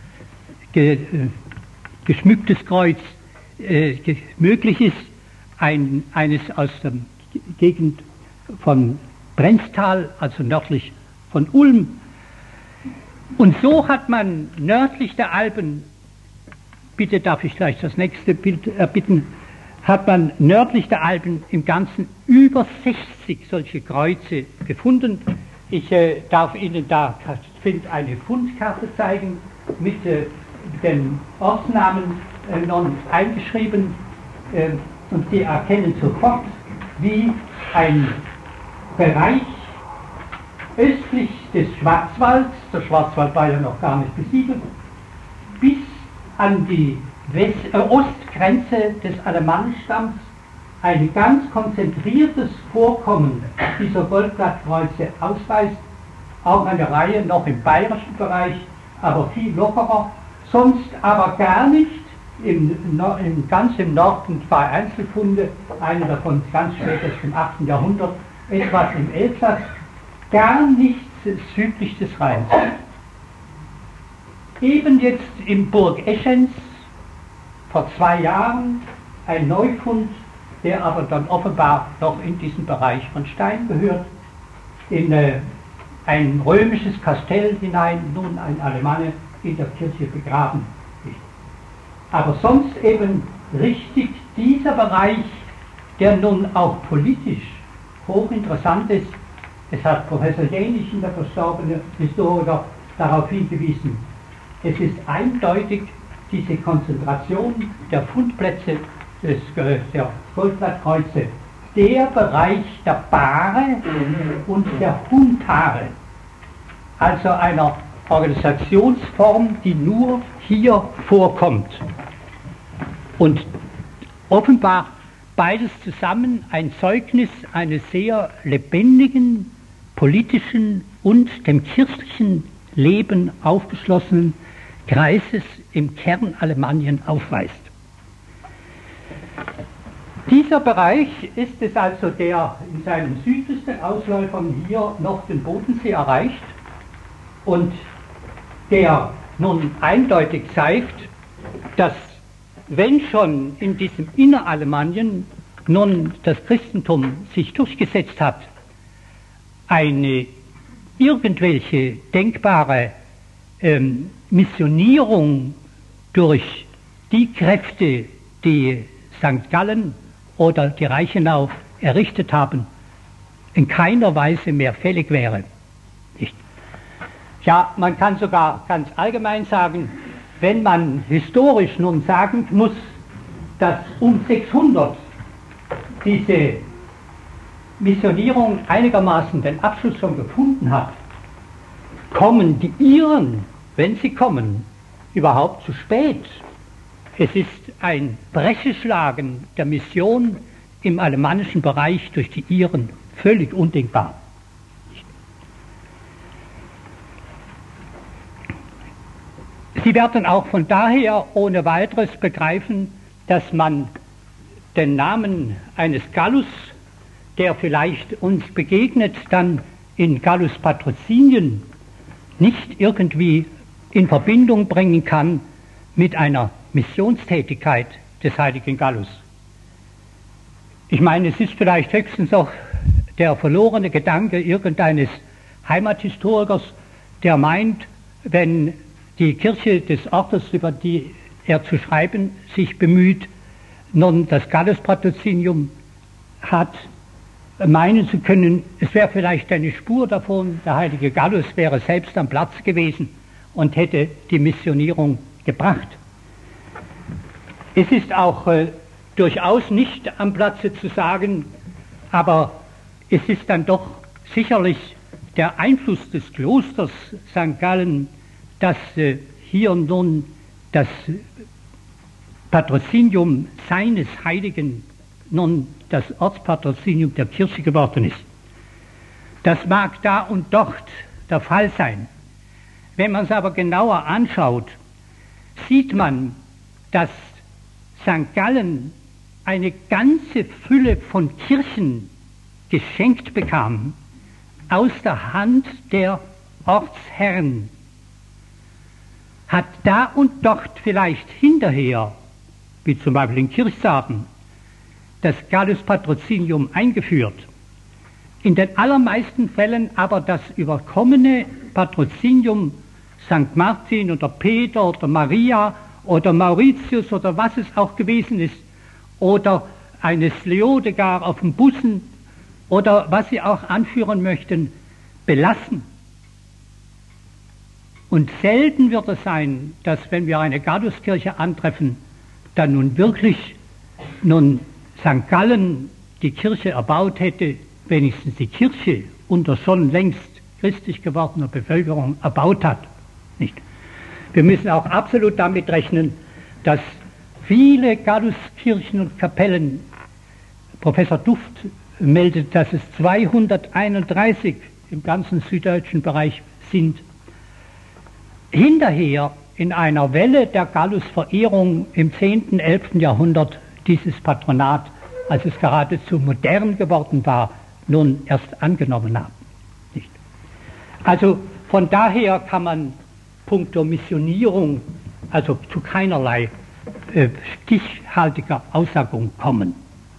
geschmücktes Kreuz möglich ist, eines aus der Gegend von Brenztal, also nördlich von Ulm. Und so hat man nördlich der Alpen, bitte darf ich gleich das nächste Bild erbitten, hat man nördlich der Alpen im Ganzen über 60 solche Kreuze gefunden. Ich darf Ihnen da eine Fundkarte zeigen mit den Ortsnamen nun eingeschrieben, und Sie erkennen sofort, wie ein Bereich östlich des Schwarzwalds, der Schwarzwald war ja noch gar nicht besiedelt, bis an die Ostgrenze des Alemannenstamms ein ganz konzentriertes Vorkommen dieser Goldblattkreuze ausweist, auch eine Reihe noch im bayerischen Bereich, aber viel lockerer, sonst aber gar nicht, ganz im Norden zwei Einzelfunde, eine davon ganz spät aus dem 8. Jahrhundert, etwas im Elsass, gar nichts südlich des Rheins. Eben jetzt in Burg Eschenz vor 2 Jahren ein Neufund, der aber dann offenbar noch in diesen Bereich von Stein gehört, in ein römisches Kastell hinein, nun ein Alemanne in der Kirche begraben ist. Aber sonst eben richtig dieser Bereich, der nun auch politisch hochinteressant ist. Es hat Professor Jänichen, der verstorbene Historiker, darauf hingewiesen. Es ist eindeutig diese Konzentration der Fundplätze der Goldblattkreuze, der Bereich der Bahre und der Huntare, also einer Organisationsform, die nur hier vorkommt. Und offenbar beides zusammen ein Zeugnis eines sehr lebendigen, politischen und dem kirchlichen Leben aufgeschlossenen Kreises im Kern Alemannien aufweist. Dieser Bereich ist es also, der in seinen südlichsten Ausläufern hier noch den Bodensee erreicht und der nun eindeutig zeigt, dass wenn schon in diesem Inneralemannien nun das Christentum sich durchgesetzt hat, eine irgendwelche denkbare Missionierung durch die Kräfte, die St. Gallen oder die Reichenau errichtet haben, in keiner Weise mehr fällig wäre. Nicht? Ja, man kann sogar ganz allgemein sagen, wenn man historisch nun sagen muss, dass um 600 diese Missionierung einigermaßen den Abschluss schon gefunden hat, kommen die Iren, wenn sie kommen, überhaupt zu spät. Es ist ein Brescheschlagen der Mission im alemannischen Bereich durch die Iren völlig undenkbar. Sie werden auch von daher ohne weiteres begreifen, dass man den Namen eines Gallus, der vielleicht uns begegnet, dann in Gallus Patrocinien, nicht irgendwie in Verbindung bringen kann mit einer Missionstätigkeit des heiligen Gallus. Ich meine, es ist vielleicht höchstens auch der verlorene Gedanke irgendeines Heimathistorikers, der meint, wenn die Kirche des Ortes, über die er zu schreiben sich bemüht, nun das Gallus-Patrozinium hat, meinen zu können, es wäre vielleicht eine Spur davon, der heilige Gallus wäre selbst am Platz gewesen und hätte die Missionierung gebracht. Es ist auch durchaus nicht am Platze zu sagen, aber es ist dann doch sicherlich der Einfluss des Klosters St. Gallen, dass hier nun das Patrozinium seines Heiligen nun das Ortspatrozinium der Kirche geworden ist. Das mag da und dort der Fall sein. Wenn man es aber genauer anschaut, sieht man, dass St. Gallen eine ganze Fülle von Kirchen geschenkt bekam aus der Hand der Ortsherren, hat da und dort vielleicht hinterher, wie zum Beispiel in Kirchsarden, das Gallus-Patrozinium eingeführt. In den allermeisten Fällen aber das überkommene Patrozinium St. Martin oder Peter oder Maria oder Mauritius oder was es auch gewesen ist, oder eines Leodegar auf den Bussen oder was Sie auch anführen möchten, belassen. Und selten wird es sein, dass wenn wir eine Galluskirche antreffen, dann nun wirklich St. Gallen die Kirche erbaut hätte, wenigstens die Kirche unter schon längst christlich gewordener Bevölkerung erbaut hat. Nicht? Wir müssen auch absolut damit rechnen, dass viele Galluskirchen und Kapellen, Professor Duft meldet, dass es 231 im ganzen süddeutschen Bereich sind, hinterher in einer Welle der Gallus-Verehrung im 10., 11. Jahrhundert dieses Patronat, als es geradezu modern geworden war, nun erst angenommen haben. Nicht? Also von daher kann man puncto Missionierung also zu keinerlei stichhaltiger Aussagung kommen.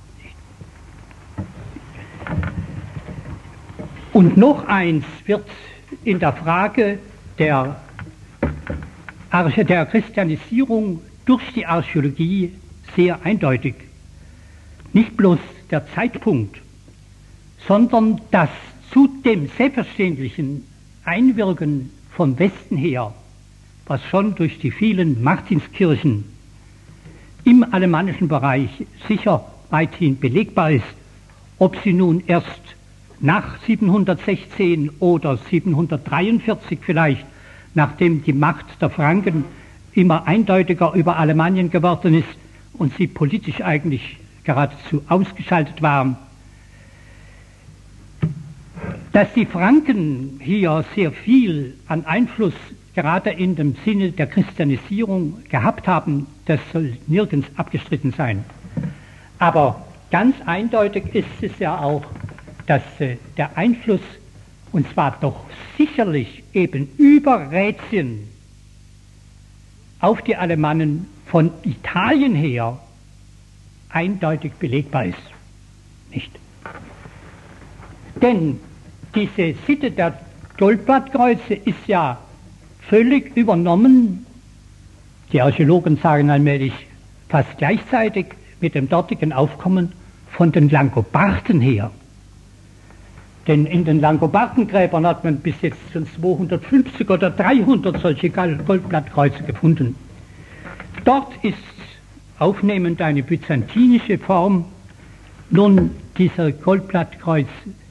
Und noch eins wird in der Frage der Christianisierung durch die Archäologie sehr eindeutig. Nicht bloß der Zeitpunkt, sondern das zu dem selbstverständlichen Einwirken vom Westen her, was schon durch die vielen Martinskirchen im alemannischen Bereich sicher weithin belegbar ist, ob sie nun erst nach 716 oder 743 vielleicht, nachdem die Macht der Franken immer eindeutiger über Alemannien geworden ist und sie politisch eigentlich geradezu ausgeschaltet waren. Dass die Franken hier sehr viel an Einfluss gerade in dem Sinne der Christianisierung gehabt haben, das soll nirgends abgestritten sein. Aber ganz eindeutig ist es ja auch, dass der Einfluss, und zwar doch sicherlich eben über Rätien auf die Alemannen von Italien her eindeutig belegbar ist. Nicht? Denn diese Sitte der Goldblattkreuze ist ja völlig übernommen, die Archäologen sagen allmählich fast gleichzeitig mit dem dortigen Aufkommen von den Langobarden her. Denn in den Langobardengräbern hat man bis jetzt schon 250 oder 300 solche Goldblattkreuze gefunden. Dort ist aufnehmend eine byzantinische Form. Nun, dieser Goldblattkreuz,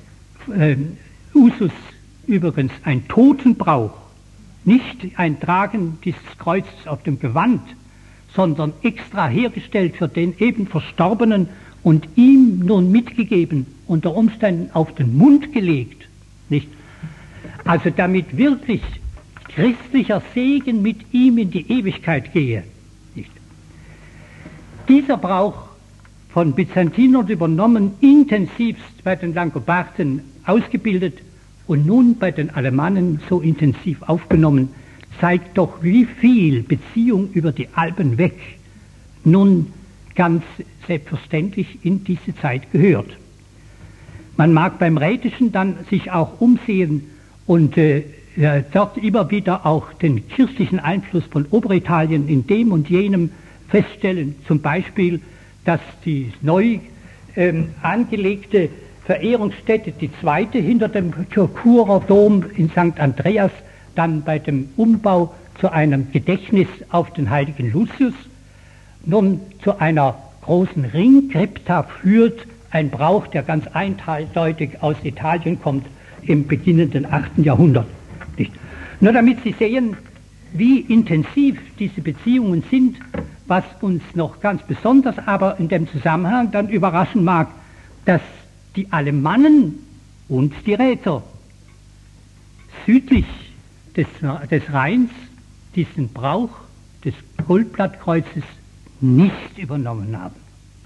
Usus übrigens ein Totenbrauch, nicht ein Tragen dieses Kreuzes auf dem Gewand, sondern extra hergestellt für den eben Verstorbenen und ihm nun mitgegeben, unter Umständen auf den Mund gelegt, nicht? Also damit wirklich christlicher Segen mit ihm in die Ewigkeit gehe, nicht? Dieser Brauch von Byzantinern übernommen, intensivst bei den Langobarden ausgebildet und nun bei den Alemannen so intensiv aufgenommen, zeigt doch, wie viel Beziehung über die Alpen weg nun ganz selbstverständlich in diese Zeit gehört. Man mag beim Rätischen dann sich auch umsehen und dort immer wieder auch den kirchlichen Einfluss von Oberitalien in dem und jenem feststellen. Zum Beispiel, dass die neu angelegte Verehrungsstätte, die zweite hinter dem Churer Dom in St. Andreas, dann bei dem Umbau zu einem Gedächtnis auf den heiligen Lucius, nun zu einer großen Ringkrypta führt, ein Brauch, der ganz eindeutig aus Italien kommt, im beginnenden 8. Jahrhundert. Nicht? Nur damit Sie sehen, wie intensiv diese Beziehungen sind, was uns noch ganz besonders aber in dem Zusammenhang dann überraschen mag, dass die Alemannen und die Räter südlich des Rheins diesen Brauch des Goldblattkreuzes nicht übernommen haben.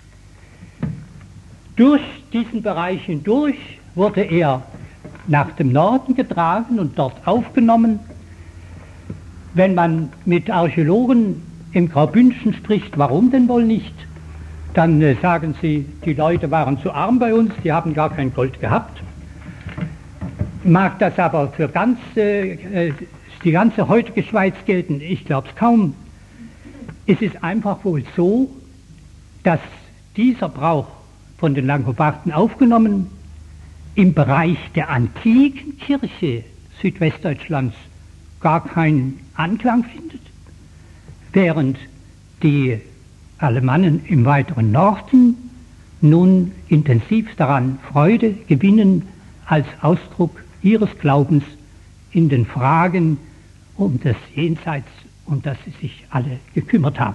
Durch diesen Bereich hindurch wurde er nach dem Norden getragen und dort aufgenommen. Wenn man mit Archäologen im Graubündischen spricht, warum denn wohl nicht, dann sagen sie, die Leute waren zu arm bei uns, die haben gar kein Gold gehabt. Mag das aber für die ganze heutige Schweiz gelten? Ich glaube es kaum. Es ist einfach wohl so, dass dieser Brauch von den Langobarden aufgenommen im Bereich der antiken Kirche Südwestdeutschlands gar keinen Anklang findet, während die Alemannen im weiteren Norden nun intensiv daran Freude gewinnen als Ausdruck ihres Glaubens in den Fragen um das Jenseits, um das sie sich alle gekümmert haben.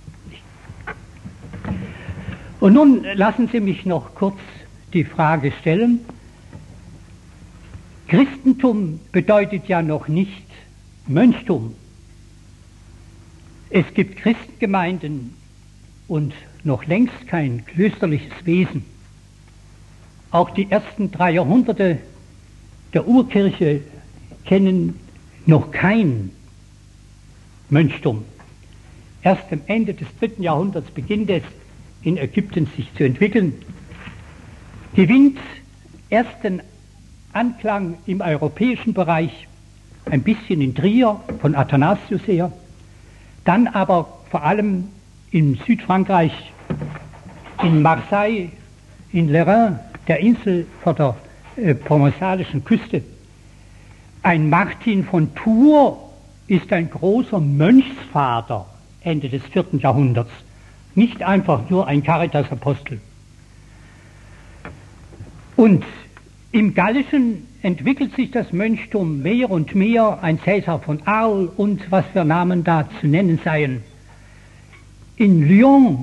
Und nun lassen Sie mich noch kurz die Frage stellen. Christentum bedeutet ja noch nicht Mönchtum. Es gibt Christengemeinden und noch längst kein klösterliches Wesen. Auch die ersten 3 Jahrhunderte der Urkirche kennen noch kein Mönchtum. Erst am Ende des 3. Jahrhunderts beginnt es in Ägypten sich zu entwickeln, gewinnt erst den Anklang im europäischen Bereich, ein bisschen in Trier von Athanasius her, dann aber vor allem in Südfrankreich, in Marseille, in Lérins, der Insel vor der provenzalischen Küste. Ein Martin von Tours ist ein großer Mönchsvater Ende des 4. Jahrhunderts, nicht einfach nur ein Caritas-Apostel. Und im Gallischen entwickelt sich das Mönchtum mehr und mehr, ein Cäsar von Arles und was für Namen da zu nennen seien. In Lyon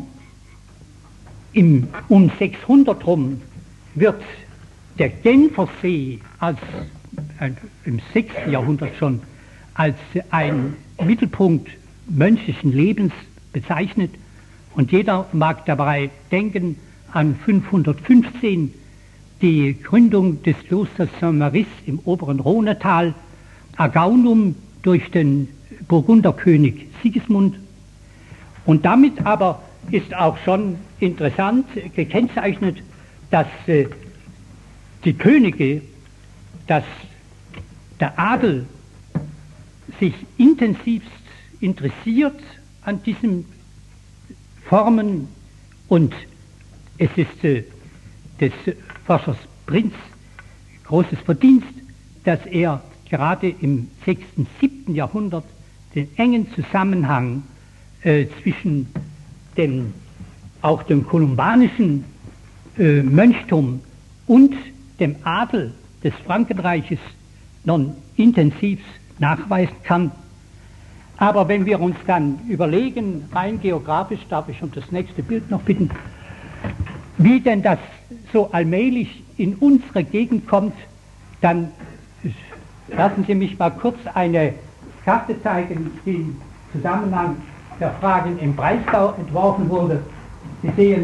um 600 rum wird der Genfersee im 6. Jahrhundert schon als ein Mittelpunkt mönchischen Lebens bezeichnet. Und jeder mag dabei denken an 515, die Gründung des Klosters Saint-Maurice im oberen Rhonetal, Agaunum durch den Burgunderkönig Sigismund. Und damit aber ist auch schon interessant gekennzeichnet, dass die Könige, dass der Adel sich intensivst interessiert an diesen Formen, und es ist des Forschers Prinz großes Verdienst, dass er gerade im 6., 7. Jahrhundert den engen Zusammenhang zwischen auch dem kolumbanischen Mönchtum und dem Adel des Frankenreiches nun intensiv nachweisen kann. Aber wenn wir uns dann überlegen, rein geografisch, darf ich um das nächste Bild noch bitten, wie denn das so allmählich in unsere Gegend kommt, dann lassen Sie mich mal kurz eine Karte zeigen, die im Zusammenhang der Fragen im Breisgau entworfen wurde. Sie sehen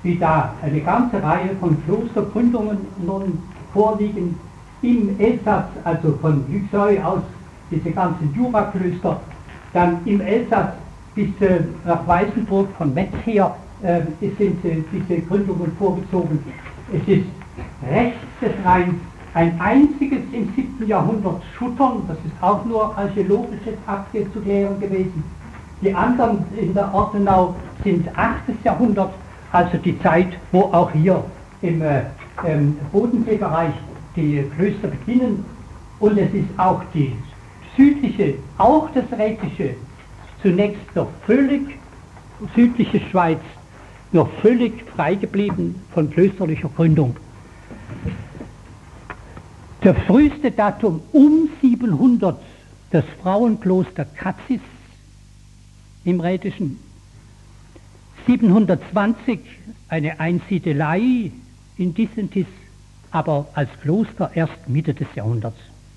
wie da eine ganze Reihe von Klostergründungen nun vorliegen, im Elsass, also von Luxeuil aus, diese ganzen Juraklöster, dann im Elsass bis nach Weißenburg von Metz her sind diese Gründungen vorgezogen. Es ist rechts des Rheins ein einziges im 7. Jahrhundert Schuttern, das ist auch nur archäologisch jetzt abzuklären gewesen. Die anderen in der Ortenau sind 8. Jahrhundert, also die Zeit, wo auch hier im Bodenseebereich die Klöster beginnen. Und es ist auch die südliche, auch das Rätische, zunächst noch völlig südliche Schweiz, noch völlig frei geblieben von klösterlicher Gründung. Das früheste Datum um 700 das Frauenkloster Cazis im Rätischen, 720 eine Einsiedelei in Dissentis, aber als Kloster erst Mitte des Jahrhunderts.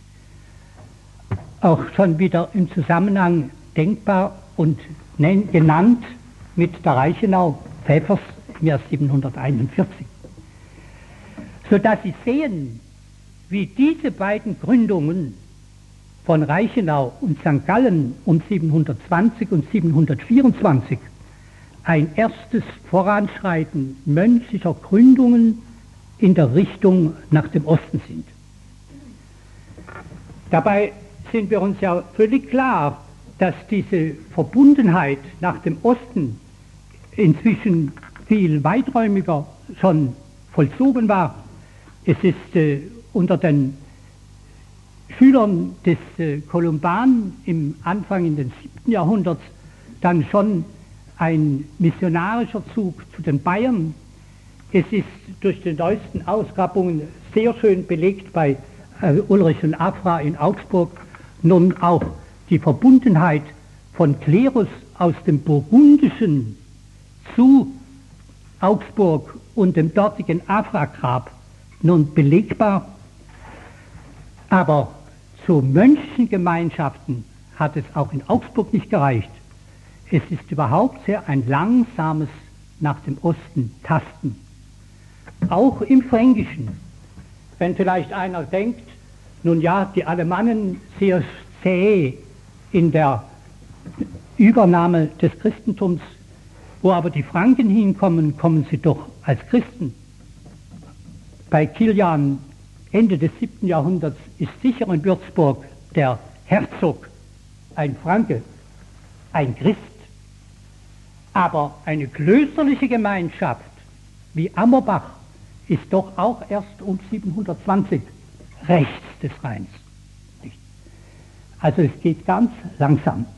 Auch schon wieder im Zusammenhang denkbar und genannt mit der Reichenau Pfäffers im Jahr 741. Sodass Sie sehen, wie diese beiden Gründungen von Reichenau und St. Gallen um 720 und 724 ein erstes Voranschreiten mönchlicher Gründungen in der Richtung nach dem Osten sind. Dabei sind wir uns ja völlig klar, dass diese Verbundenheit nach dem Osten inzwischen viel weiträumiger schon vollzogen war. Es ist unter den Schülern des Kolumban im Anfang in den 7. Jahrhunderts dann schon ein missionarischer Zug zu den Bayern. Es ist durch die neuesten Ausgrabungen sehr schön belegt bei Ulrich und Afra in Augsburg, nun auch die Verbundenheit von Klerus aus dem Burgundischen zu Augsburg und dem dortigen Afra-Grab nun belegbar. Aber zu Mönchgemeinschaften hat es auch in Augsburg nicht gereicht. Es ist überhaupt sehr ein langsames nach dem Osten Tasten. Auch im Fränkischen. Wenn vielleicht einer denkt, nun ja, die Alemannen sehr zäh in der Übernahme des Christentums, wo aber die Franken hinkommen, kommen sie doch als Christen. Bei Kilian Ende des 7. Jahrhunderts ist sicher in Würzburg der Herzog ein Franke, ein Christ. Aber eine klösterliche Gemeinschaft wie Ammerbach ist doch auch erst um 720 rechts des Rheins. Also es geht ganz langsam.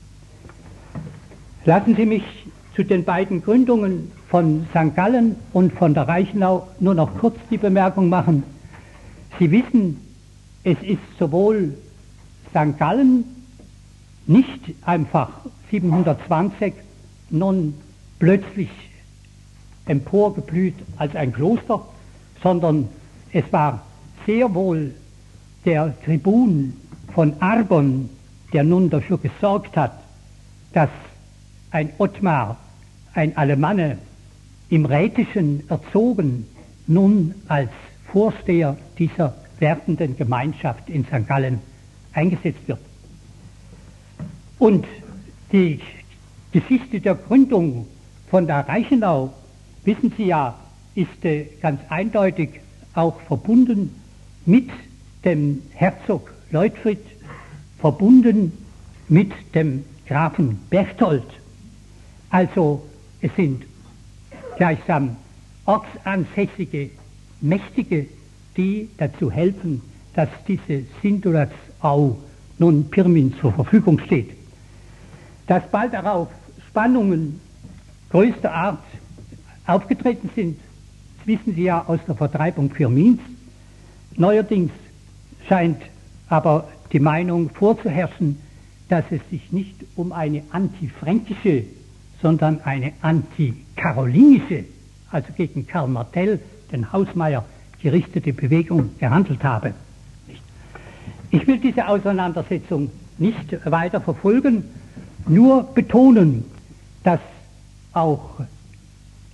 Lassen Sie mich zu den beiden Gründungen von St. Gallen und von der Reichenau nur noch kurz die Bemerkung machen. Sie wissen, es ist sowohl St. Gallen nicht einfach 720 nun plötzlich emporgeblüht als ein Kloster, sondern es war sehr wohl der Tribun von Arbon, der nun dafür gesorgt hat, dass ein Ottmar, ein Alemanne, im Rätischen erzogen, nun als Vorsteher dieser werdenden Gemeinschaft in St. Gallen eingesetzt wird. Und die Geschichte der Gründung von der Reichenau, wissen Sie ja, ist ganz eindeutig auch verbunden mit dem Herzog Leutfried, verbunden mit dem Grafen Berchtold. Also es sind gleichsam ortsansässige Mächtige, die dazu helfen, dass diese Sindulatsau nun Pirmin zur Verfügung steht. Dass bald darauf Spannungen größter Art aufgetreten sind, das wissen Sie ja aus der Vertreibung Pirmins. Neuerdings scheint aber die Meinung vorzuherrschen, dass es sich nicht um eine antifränkische, sondern eine antikarolingische, also gegen Karl Martell, den Hausmeier, gerichtete Bewegung gehandelt habe. Ich will diese Auseinandersetzung nicht weiter verfolgen, nur betonen, dass auch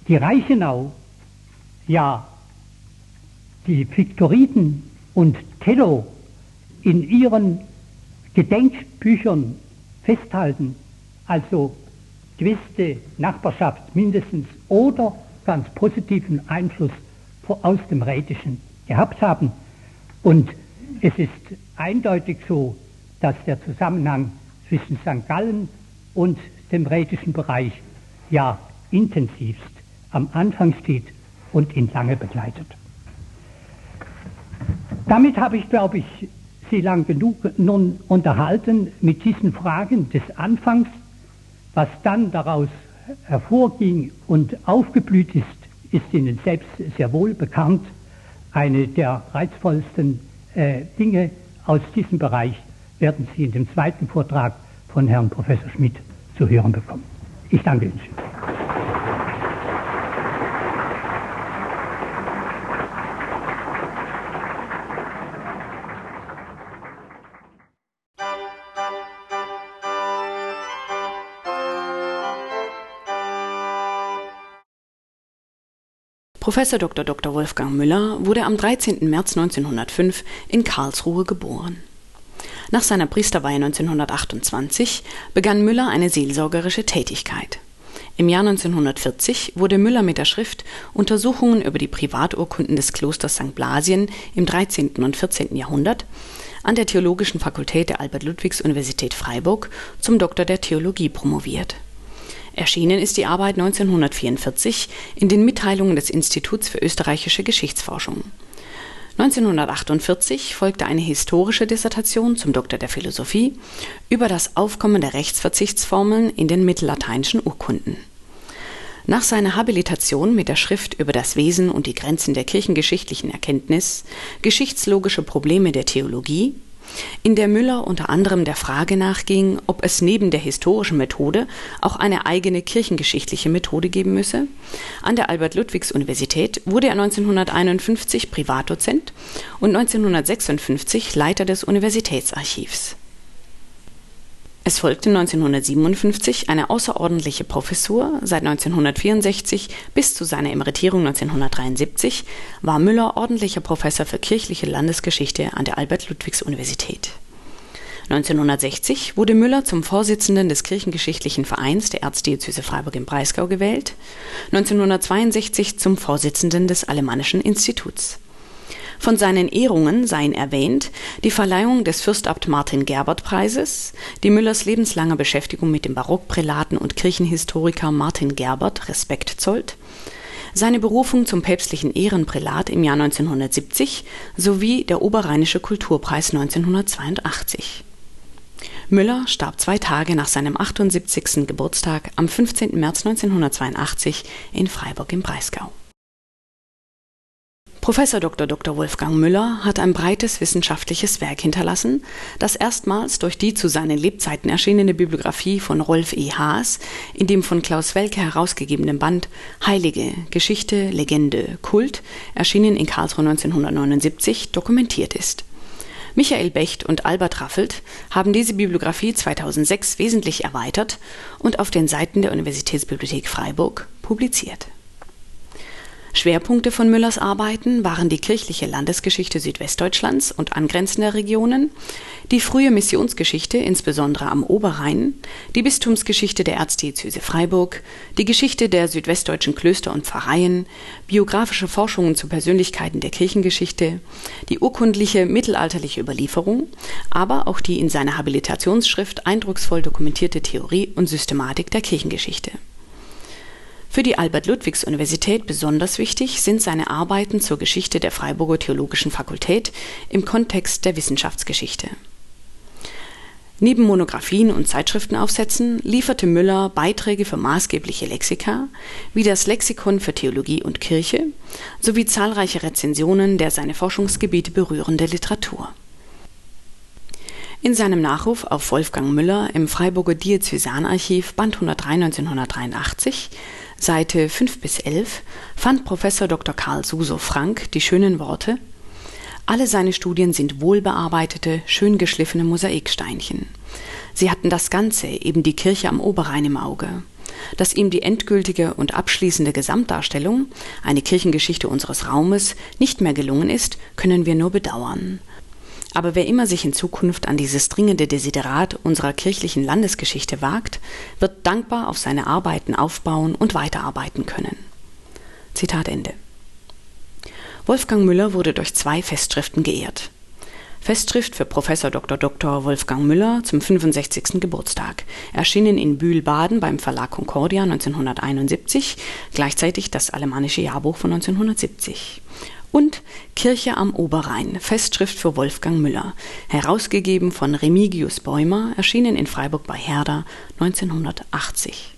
die Reichenau, ja, die Viktoriden und Tello in ihren Gedenkbüchern festhalten, also gewisse Nachbarschaft mindestens oder ganz positiven Einfluss aus dem Rätischen gehabt haben. Und es ist eindeutig so, dass der Zusammenhang zwischen St. Gallen und dem rätischen Bereich ja intensivst am Anfang steht und ihn lange begleitet. Damit habe ich, glaube ich, Sie lang genug nun unterhalten mit diesen Fragen des Anfangs. Was dann daraus hervorging und aufgeblüht ist Ihnen selbst sehr wohl bekannt. Eine der reizvollsten Dinge aus diesem Bereich werden Sie in dem zweiten Vortrag von Herrn Professor Schmidt zu hören bekommen. Ich danke Ihnen. Professor Dr. Wolfgang Müller wurde am 13. März 1905 in Karlsruhe geboren. Nach seiner Priesterweihe 1928 begann Müller eine seelsorgerische Tätigkeit. Im Jahr 1940 wurde Müller mit der Schrift Untersuchungen über die Privaturkunden des Klosters St. Blasien im 13. und 14. Jahrhundert an der Theologischen Fakultät der Albert-Ludwigs-Universität Freiburg zum Doktor der Theologie promoviert. Erschienen ist die Arbeit 1944 in den Mitteilungen des Instituts für österreichische Geschichtsforschung. 1948 folgte eine historische Dissertation zum Doktor der Philosophie über das Aufkommen der Rechtsverzichtsformeln in den mittellateinischen Urkunden. Nach seiner Habilitation mit der Schrift über das Wesen und die Grenzen der kirchengeschichtlichen Erkenntnis, geschichtslogische Probleme der Theologie, in der Müller unter anderem der Frage nachging, ob es neben der historischen Methode auch eine eigene kirchengeschichtliche Methode geben müsse. An der Albert-Ludwigs-Universität wurde er 1951 Privatdozent und 1956 Leiter des Universitätsarchivs. Es folgte 1957 eine außerordentliche Professur. Seit 1964 bis zu seiner Emeritierung 1973 war Müller ordentlicher Professor für kirchliche Landesgeschichte an der Albert-Ludwigs-Universität. 1960 wurde Müller zum Vorsitzenden des Kirchengeschichtlichen Vereins der Erzdiözese Freiburg im Breisgau gewählt, 1962 zum Vorsitzenden des Alemannischen Instituts. Von seinen Ehrungen seien erwähnt die Verleihung des Fürstabt Martin-Gerbert-Preises, die Müllers lebenslange Beschäftigung mit dem Barockprälaten und Kirchenhistoriker Martin Gerbert Respekt zollt, seine Berufung zum päpstlichen Ehrenprälat im Jahr 1970 sowie der Oberrheinische Kulturpreis 1982. Müller starb 2 Tage nach seinem 78. Geburtstag am 15. März 1982 in Freiburg im Breisgau. Professor Dr. Wolfgang Müller hat ein breites wissenschaftliches Werk hinterlassen, das erstmals durch die zu seinen Lebzeiten erschienene Bibliografie von Rolf E. Haas in dem von Klaus Welke herausgegebenen Band Heilige, Geschichte, Legende, Kult, erschienen in Karlsruhe 1979, dokumentiert ist. Michael Becht und Albert Raffelt haben diese Bibliografie 2006 wesentlich erweitert und auf den Seiten der Universitätsbibliothek Freiburg publiziert. Schwerpunkte von Müllers Arbeiten waren die kirchliche Landesgeschichte Südwestdeutschlands und angrenzender Regionen, die frühe Missionsgeschichte insbesondere am Oberrhein, die Bistumsgeschichte der Erzdiözese Freiburg, die Geschichte der südwestdeutschen Klöster und Pfarreien, biografische Forschungen zu Persönlichkeiten der Kirchengeschichte, die urkundliche mittelalterliche Überlieferung, aber auch die in seiner Habilitationsschrift eindrucksvoll dokumentierte Theorie und Systematik der Kirchengeschichte. Für die Albert-Ludwigs-Universität besonders wichtig sind seine Arbeiten zur Geschichte der Freiburger Theologischen Fakultät im Kontext der Wissenschaftsgeschichte. Neben Monographien und Zeitschriftenaufsätzen lieferte Müller Beiträge für maßgebliche Lexika, wie das Lexikon für Theologie und Kirche, sowie zahlreiche Rezensionen der seine Forschungsgebiete berührende Literatur. In seinem Nachruf auf Wolfgang Müller im Freiburger Diözesanarchiv Band 103 1983, Seite 5-11, fand Professor Dr. Karl Susow-Frank die schönen Worte: Alle seine Studien sind wohlbearbeitete, schön geschliffene Mosaiksteinchen. Sie hatten das Ganze, eben die Kirche am Oberrhein im Auge. Dass ihm die endgültige und abschließende Gesamtdarstellung, eine Kirchengeschichte unseres Raumes, nicht mehr gelungen ist, können wir nur bedauern. Aber wer immer sich in Zukunft an dieses dringende Desiderat unserer kirchlichen Landesgeschichte wagt, wird dankbar auf seine Arbeiten aufbauen und weiterarbeiten können. Zitat Ende. Wolfgang Müller wurde durch 2 Festschriften geehrt. Festschrift für Prof. Dr. Wolfgang Müller zum 65. Geburtstag, erschienen in Bühl-Baden beim Verlag Concordia 1971, gleichzeitig das Alemannische Jahrbuch von 1970. Und Kirche am Oberrhein, Festschrift für Wolfgang Müller, herausgegeben von Remigius Bäumer, erschienen in Freiburg bei Herder 1980.